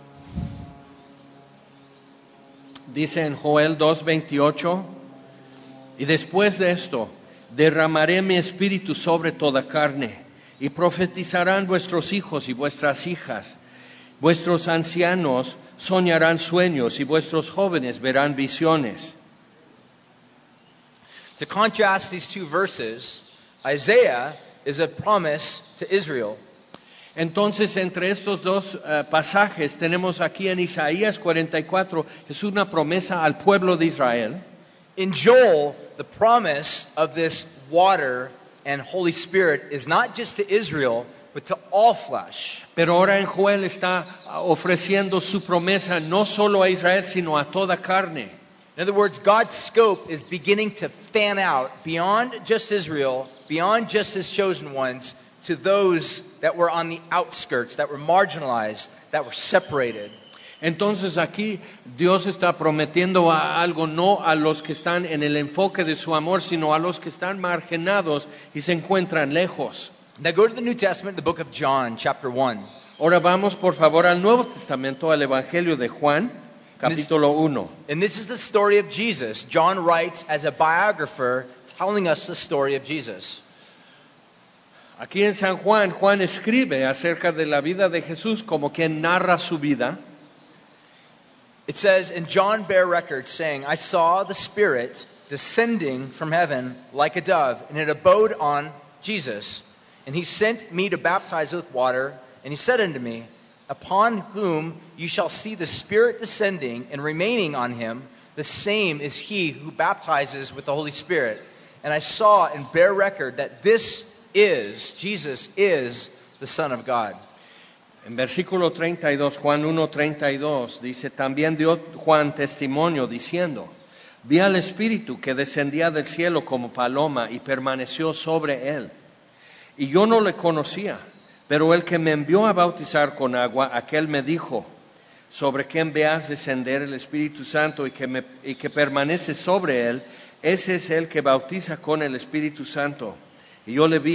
Dice en Joel dos veintiocho, y después de esto derramaré mi espíritu sobre toda carne, y profetizarán vuestros hijos y vuestras hijas. Vuestros ancianos soñarán sueños y vuestros jóvenes verán visiones. To contrast these two verses, Isaiah is a promise to Israel. Entonces, entre estos dos uh, pasajes, tenemos aquí en Isaías cuarenta y cuatro, es una promesa al pueblo de Israel. In Joel, the promise of this water and Holy Spirit is not just to Israel, but to all flesh. Pero ahora en Joel está ofreciendo su promesa no solo a Israel, sino a toda carne. In other words, God's scope is beginning to fan out beyond just Israel, beyond just his chosen ones, to those that were on the outskirts, that were marginalized, that were separated. Entonces aquí Dios está prometiendo a algo no a los que están en el enfoque de su amor, sino a los que están marginados y se encuentran lejos. Now go to the New Testament, the book of John, chapter one. Ahora vamos por favor al Nuevo Testamento, al Evangelio de Juan, capítulo uno. And this is the story of Jesus. John writes as a biographer telling us the story of Jesus. Aquí en San Juan, Juan escribe acerca de la vida de Jesús como quien narra su vida. It says, and John bare record, saying, I saw the Spirit descending from heaven like a dove, and it abode on Jesus. And he sent me to baptize with water, and he said unto me, upon whom you shall see the Spirit descending and remaining on him, the same is he who baptizes with the Holy Spirit. And I saw and bear record that this is, Jesus is the Son of God. En versículo treinta y dos, Juan uno, treinta y dos, dice, también dio Juan testimonio diciendo, vi al Espíritu que descendía del cielo como paloma y permaneció sobre él. Y yo no le conocía, pero el que me envió a bautizar con agua, aquel me dijo, sobre quien veas descender el Espíritu Santo y que, me, y que permanece sobre él, ese es el que bautiza con el Espíritu Santo. Y yo le vi,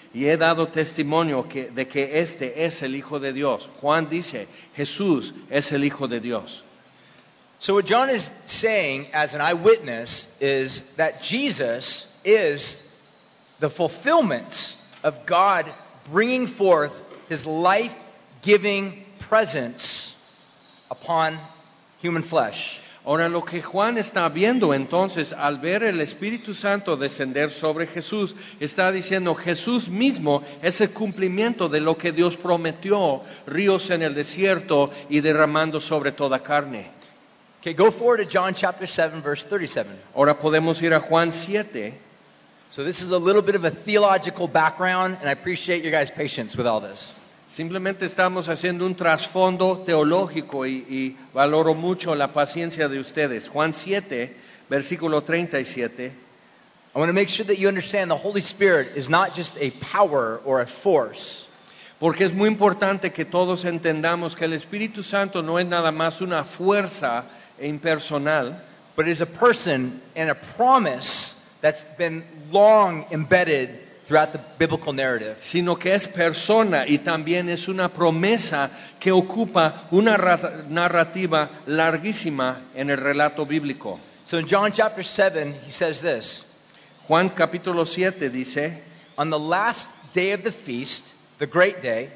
y he dado testimonio que, de que este es el Hijo de Dios. Juan dice, Jesús es el Hijo de Dios. So what John is saying as an eyewitness is that Jesus is the fulfillment of God bringing forth his life-giving presence upon human flesh. Ahora lo que Juan está viendo entonces al ver el Espíritu Santo descender sobre Jesús, está diciendo Jesús mismo es el cumplimiento de lo que Dios prometió, ríos en el desierto y derramando sobre toda carne. Okay, go forward to John chapter seven, verse thirty-seven. Ahora podemos ir a Juan siete. So this is a little bit of a theological background, and I appreciate your guys' patience with all this. Simplemente estamos haciendo un trasfondo teológico y, y valoro mucho la paciencia de ustedes. Juan siete, versículo treinta y siete. I want to make sure that you understand the Holy Spirit is not just a power or a force. Porque es muy importante que todos entendamos que el Espíritu Santo no es nada más una fuerza impersonal, but is a person and a promise that's been long embedded throughout the biblical narrative. Sino que es persona y también es una promesa que ocupa una narrativa larguísima en el relato bíblico. So in John chapter seven, he says this. Juan capítulo siete dice, on the last day of the feast, the great day,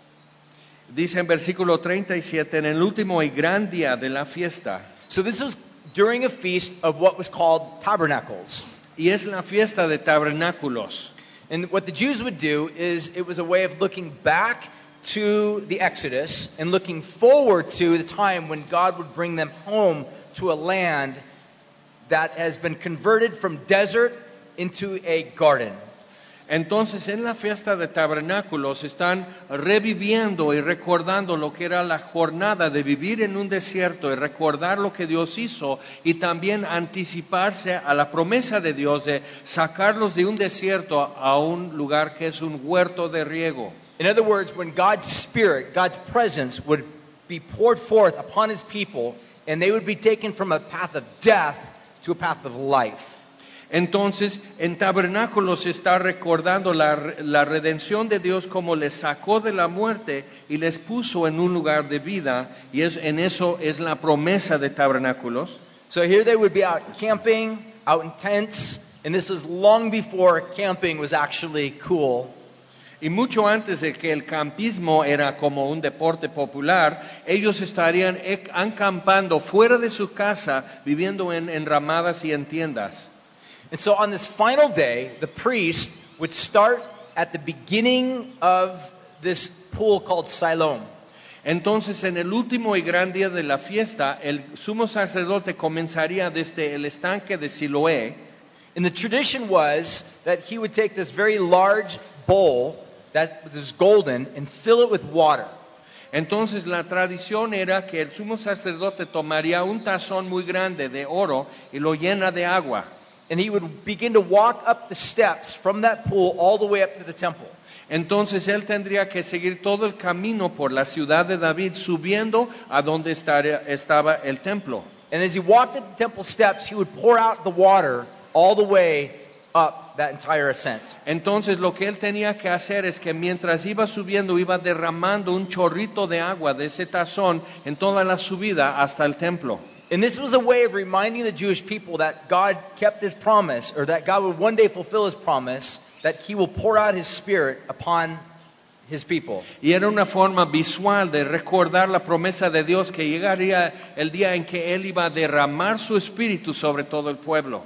dice en versículo treinta y siete, en el último y gran día de la fiesta. So this was during a feast of what was called tabernacles. Y es la fiesta de tabernáculos. And what the Jews would do is it was a way of looking back to the Exodus and looking forward to the time when God would bring them home to a land that has been converted from desert into a garden. Entonces en la fiesta de tabernáculos están reviviendo y recordando lo que era la jornada de vivir en un desierto y recordar lo que Dios hizo y también anticiparse a la promesa de Dios de sacarlos de un desierto a un lugar que es un huerto de riego. In other words, when God's Spirit, God's presence would be poured forth upon his people and they would be taken from a path of death to a path of life. Entonces, en tabernáculos se está recordando la, la redención de Dios como les sacó de la muerte y les puso en un lugar de vida, y es, en eso es la promesa de tabernáculos. So here they would be out camping, out in tents, and this was long before camping was actually cool. Y mucho antes de que el campismo era como un deporte popular, ellos estarían acampando fuera de su casa, viviendo en enramadas y en tiendas. And so on this final day, the priest would start at the beginning of this pool called Siloam. Entonces, en el último y gran día de la fiesta, el sumo sacerdote comenzaría desde el estanque de Siloé. And the tradition was that he would take this very large bowl that was golden and fill it with water. Entonces la tradición era que el sumo sacerdote tomaría un tazón muy grande de oro y lo llena de agua. And he would begin to walk up the steps from that pool all the way up to the temple. Entonces él tendría que seguir todo el camino por la ciudad de David, subiendo a donde estaría, estaba el templo. And as he walked up the temple steps, he would pour out the water all the way up that entire ascent. Entonces lo que él tenía que hacer es que mientras iba subiendo, iba derramando un chorrito de agua de ese tazón en toda la subida hasta el templo. And this was a way of reminding the Jewish people that God kept his promise, or that God would one day fulfill his promise, that he will pour out his Spirit upon his people. Y era una forma visual de recordar la promesa de Dios que llegaría el día en que él iba a derramar su espíritu sobre todo el pueblo.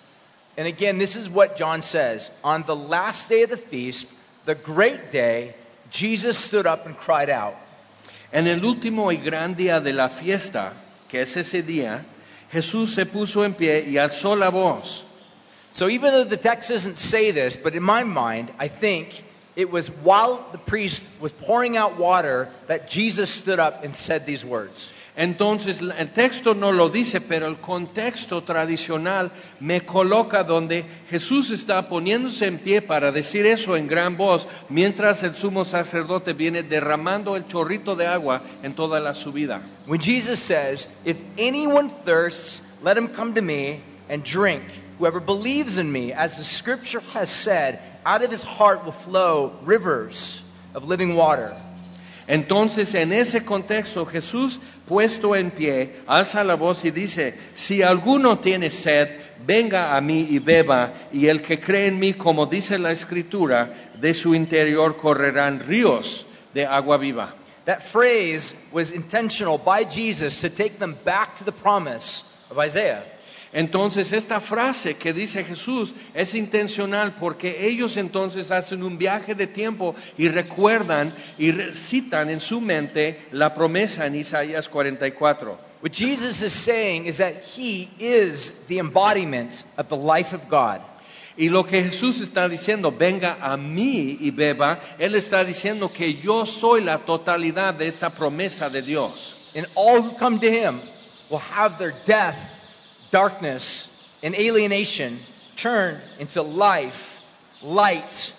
And again, this is what John says. On the last day of the feast, the great day, Jesus stood up and cried out. En el último y gran día de la fiesta, que es ese día, Jesús se puso en pie y alzó la voz. So even though the text doesn't say this, but in my mind, I think it was while the priest was pouring out water that Jesus stood up and said these words. Entonces el texto no lo dice, pero el contexto tradicional me coloca donde Jesús está poniéndose en pie para decir eso en gran voz, mientras el sumo sacerdote viene derramando el chorrito de agua en toda la subida. When Jesus says, "If anyone thirsts, let him come to me and drink. Whoever believes in me, as the scripture has said, out of his heart will flow rivers of living water. Entonces, en ese contexto, Jesús, puesto en pie, alza la voz y dice, si alguno tiene sed, venga a mí y beba, y el que cree en mí, como dice la Escritura, de su interior correrán ríos de agua viva. That phrase was intentional by Jesus to take them back to the promise of Isaiah. Entonces, esta frase que dice Jesús es intencional porque ellos entonces hacen un viaje de tiempo y recuerdan y recitan en su mente la promesa en Isaías cuarenta y cuatro. What Jesus is saying is that he is the embodiment of the life of God. Y lo que Jesús está diciendo, venga a mí y beba, Él está diciendo que yo soy la totalidad de esta promesa de Dios. And all who come to him will have their death, darkness, and alienation turned into life, light,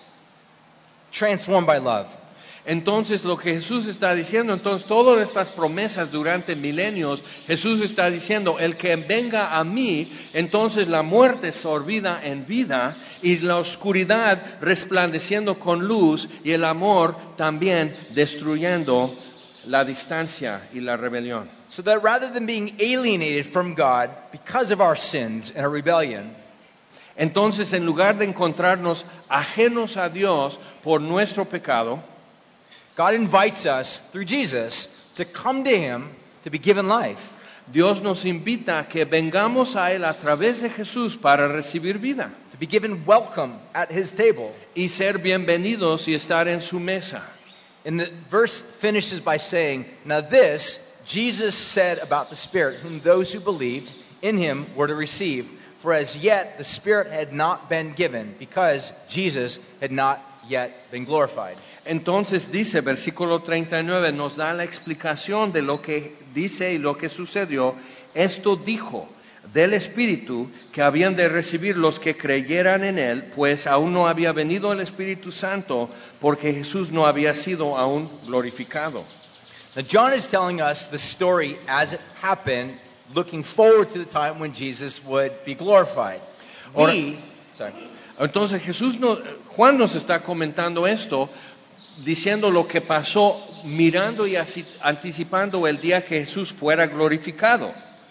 transformed by love. Entonces lo que Jesús está diciendo, entonces todas estas promesas durante milenios, Jesús está diciendo, el que venga a mí, entonces la muerte es sorbida en vida y la oscuridad resplandeciendo con luz y el amor también destruyendo la distancia y la rebelión. So that rather than being alienated from God because of our sins and our rebellion, entonces en lugar de encontrarnos ajenos a Dios por nuestro pecado, God invites us through Jesus to come to him to be given life. Dios nos invita a que vengamos a Él a través de Jesús para recibir vida. To be given welcome at his table. Y ser bienvenidos y estar en su mesa. And the verse finishes by saying, now this Jesus said about the Spirit, whom those who believed in him were to receive. For as yet the Spirit had not been given, because Jesus had not yet been glorified. Entonces dice, versículo treinta y nueve, nos da la explicación de lo que dice y lo que sucedió. Esto dijo del Espíritu que habían de recibir los que creyeran en Él, pues aún no había venido el Espíritu Santo, porque Jesús no había sido aún glorificado. Now John is telling us the story as it happened, looking forward to the time when Jesus would be glorified. Ahora, We, sorry. Entonces Jesús no, Juan nos está comentando esto, diciendo lo que pasó, mirando y así, anticipando el día que Jesús fuera glorificado.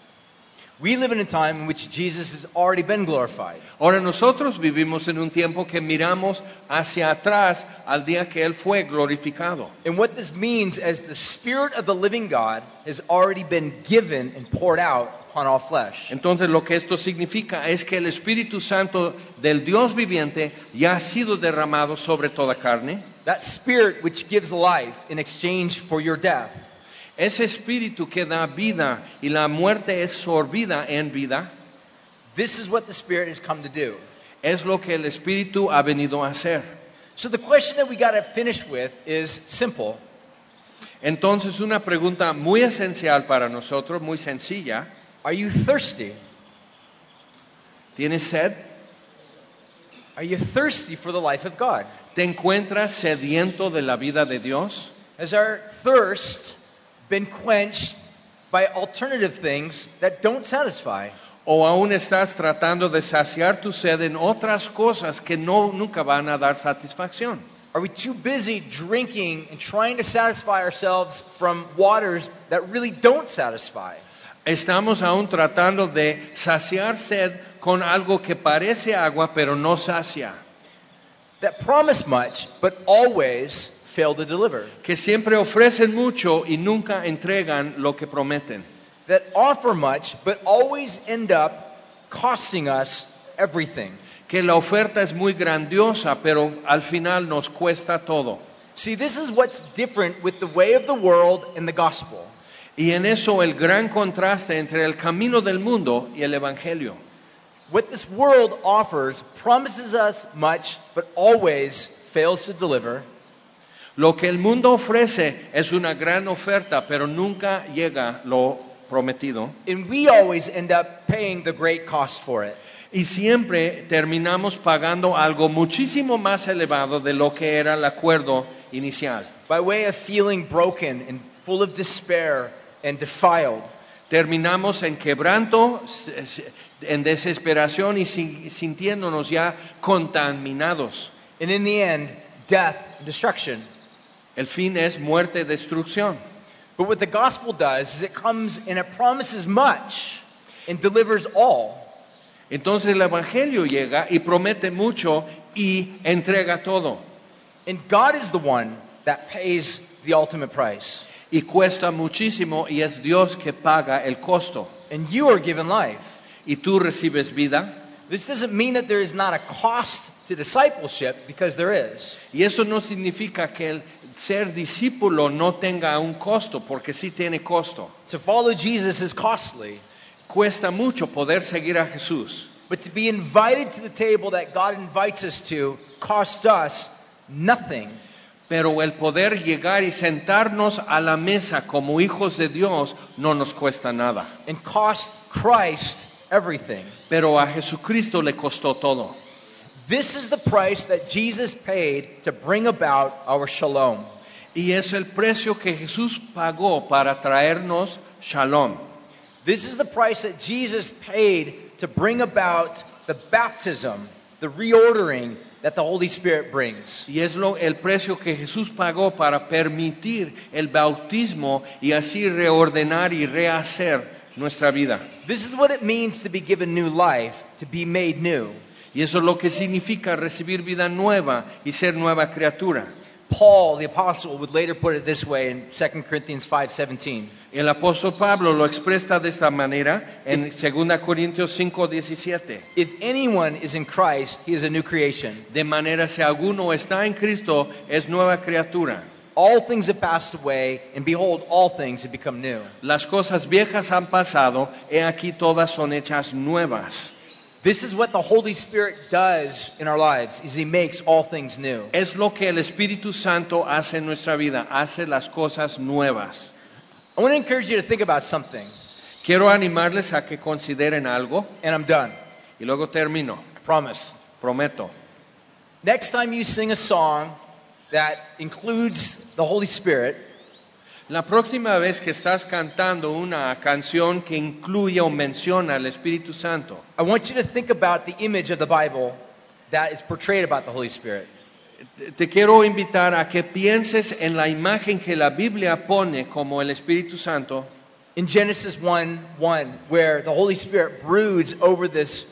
We live in a time in which Jesus has already been glorified. Ahora nosotros vivimos en un tiempo que miramos hacia atrás al día que Él fue glorificado. And what this means is the Spirit of the living God has already been given and poured out upon all flesh. Entonces lo que esto significa es que el Espíritu Santo del Dios viviente ya ha sido derramado sobre toda carne. That Spirit which gives life in exchange for your death. Ese Espíritu que da vida y la muerte es sorbida en vida. This is what the Spirit has come to do. Es lo que el Espíritu ha venido a hacer. So the question that we got to finish with is simple. Entonces una pregunta muy esencial para nosotros, muy sencilla. Are you thirsty? ¿Tienes sed? Are you thirsty for the life of God? ¿Te encuentras sediento de la vida de Dios? Has our thirst been quenched by alternative things that don't satisfy? ¿O aún estás tratando de saciar tu sed en otras cosas que no, nunca van a dar satisfacción? Are we too busy drinking and trying to satisfy ourselves from waters that really don't satisfy? Estamos aún tratando de saciar sed con algo que parece agua pero no sacia. That promise much, but always fail to deliver. Que siempre ofrecen mucho y nunca entregan lo que prometen. That offer much, but always end up costing us everything. Que la oferta es muy grandiosa, pero al final nos cuesta todo. See, this is what's different with the way of the world and the gospel. Y en eso el gran contraste entre el camino del mundo y el evangelio. What this world offers promises us much, but always fails to deliver. Lo que el mundo ofrece es una gran oferta, pero nunca llega lo prometido. And we always end up paying the great cost for it. Y siempre terminamos pagando algo muchísimo más elevado de lo que era el acuerdo inicial. By way of feeling broken and full of despair and defiled. terminamos en quebranto, en desesperación y sintiéndonos ya contaminados. And in the end, death and destruction. El fin es muerte y destrucción. But what the gospel does is it comes and it promises much and delivers all. Entonces el evangelio llega y promete mucho y entrega todo. And God is the one that pays the ultimate price. Y cuesta muchísimo y es Dios que paga el costo. And you are given life. Y tú recibes vida. This doesn't mean that there is not a cost to discipleship, because there is. Y eso no significa que el ser discípulo no tenga un costo, porque sí tiene costo. To follow Jesus is costly. Cuesta mucho poder seguir a Jesús. But to be invited to the table that God invites us to costs us nothing. Pero el poder llegar y sentarnos a la mesa como hijos de Dios no nos cuesta nada. And cost Christ everything. Pero a Jesucristo le costó todo. This is the price that Jesus paid to bring about our shalom. Y es el precio que Jesús pagó para traernos shalom. This is the price that Jesus paid to bring about the baptism, the reordering that the Holy Spirit brings. Y es lo, el precio que Jesús pagó para permitir el bautismo y así reordenar y rehacer nuestra vida. This is what it means to be given new life, to be made new. Y eso es lo que significa recibir vida nueva y ser nueva criatura. Paul, the apostle, would later put it this way in Second Corinthians five seventeen. El apóstol Pablo lo expresa de esta manera en Segunda Corintios cinco diecisiete. If anyone is in Christ, he is a new creation. De manera si alguno está en Cristo, es nueva criatura. All things have passed away, and behold, all things have become new. Las cosas viejas han pasado, he aquí todas son hechas nuevas. This is what the Holy Spirit does in our lives, is He makes all things new. Es lo que el Espíritu Santo hace en nuestra vida, hace las cosas nuevas. I want to encourage you to think about something, Quiero animarles a que consideren algo and I'm done. y luego termino, I promise. prometo. Next time you sing a song that includes the Holy Spirit, La próxima vez que estás cantando una canción que incluye o menciona al Espíritu Santo, I want you to think about the image of the Bible that is portrayed about the Holy Spirit. te quiero invitar a que pienses en la imagen que la Biblia pone como el Espíritu Santo In Genesis one one, where the Holy Spirit broods over this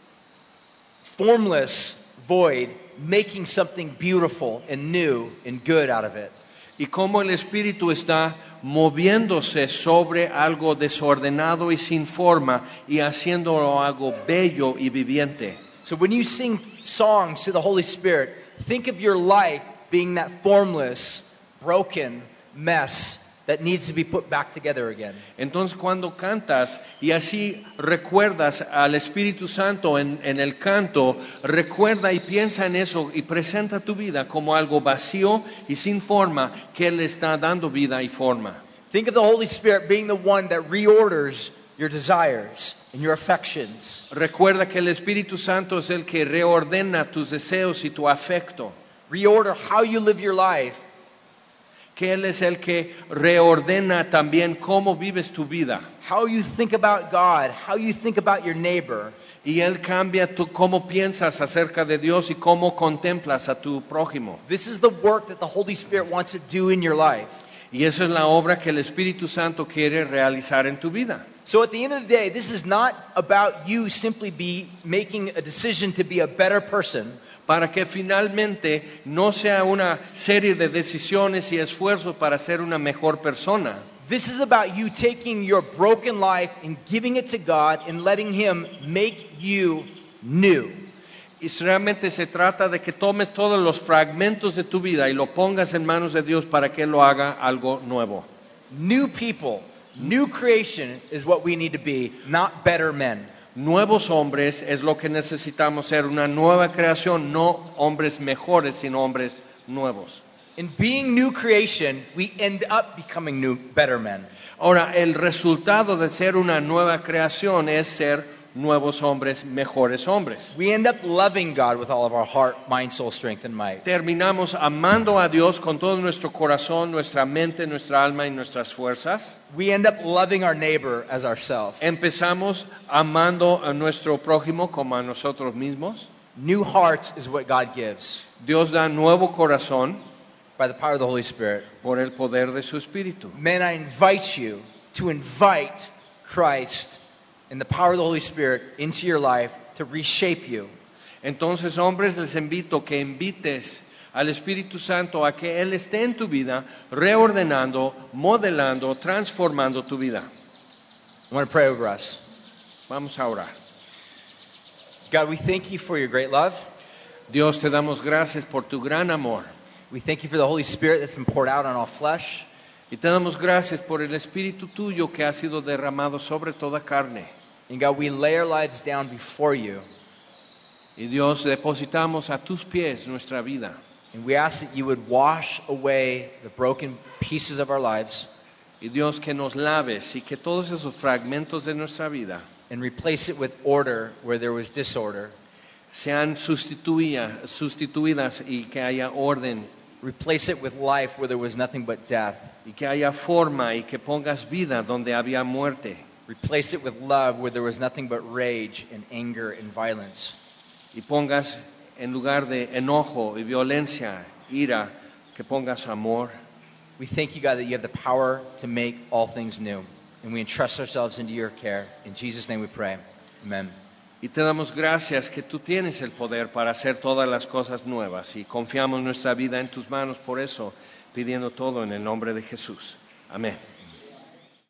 formless void, making something beautiful and new and good out of it. y cómo el Espíritu está moviéndose sobre algo desordenado y sin forma y haciéndolo algo bello y viviente. So when you sing songs to the Holy Spirit, think of your life being that formless, broken mess that needs to be put back together again. Entonces cuando cantas y así recuerdas al Espíritu Santo en, en el canto, recuerda y piensa en eso y presenta tu vida como algo vacío y sin forma que Él está dando vida y forma. Think of the Holy Spirit being the one that reorders your desires and your affections. Recuerda que el Espíritu Santo es el que reordena tus deseos y tu afecto. Reorder how you live your life. Que Él es el que reordena también cómo vives tu vida. How you think about God, how you think about your neighbor. Y Él cambia tu, cómo piensas acerca de Dios y cómo contemplas a tu prójimo. This is the work that the Holy Spirit wants to do in your life. Y esa es la obra que el Espíritu Santo quiere realizar en tu vida. So at the end of the day, this is not about you simply be making a decision to be a better person. Para que finalmente no sea una serie de decisiones y esfuerzos para ser una mejor persona. This is about you taking your broken life and giving it to God and letting Him make you new. Y realmente se trata de que tomes todos los fragmentos de tu vida y lo pongas en manos de Dios para que Él lo haga algo nuevo. New people, new creation is what we need to be, not better men. Nuevos hombres es lo que necesitamos ser, una nueva creación, no hombres mejores, sino hombres nuevos. In being new creation, we end up becoming new, better men. Ahora, el resultado de ser una nueva creación es ser nuevos hombres, mejores hombres. We end up loving God with all of our heart, mind, soul, strength, and might. Terminamos amando a Dios con todo nuestro corazón, nuestra mente, nuestra alma y nuestras fuerzas. We end up loving our neighbor as ourselves. Empezamos amando a nuestro prójimo como a nosotros mismos. New hearts is what God gives Dios da nuevo corazón by the power of the Holy Spirit. por el poder de su Espíritu. Men, I invite you to invite Christ and the power of the Holy Spirit into your life to reshape you. Entonces, hombres, les invito que invites al Espíritu Santo a que Él esté en tu vida, reordenando, modelando, transformando tu vida. I want to pray over us. Vamos a orar. God, we thank you for your great love. Dios, te damos gracias por tu gran amor. We thank you for the Holy Spirit that's been poured out on all flesh. Y te damos gracias por el Espíritu tuyo que ha sido derramado sobre toda carne. And God, we lay our lives down before you. Y Dios, depositamos a tus pies nuestra vida. And we ask that you would wash away the broken pieces of our lives Y Dios, que nos laves y que todos esos fragmentos de nuestra vida and replace it with order where there was disorder. sean sustituía- sustituidas y que haya orden Replace it with life where there was nothing but death. y que haya forma y que pongas vida donde había muerte. Replace it with love where there was nothing but rage and anger and violence. Y pongas en lugar de enojo y violencia, ira, que pongas amor. We thank you, God, that you have the power to make all things new. And we entrust ourselves into your care. In Jesus' name we pray. Amen. Y te damos gracias que tú tienes el poder para hacer todas las cosas nuevas y confiamos nuestra vida en tus manos por eso, pidiendo todo en el nombre de Jesús. Amén.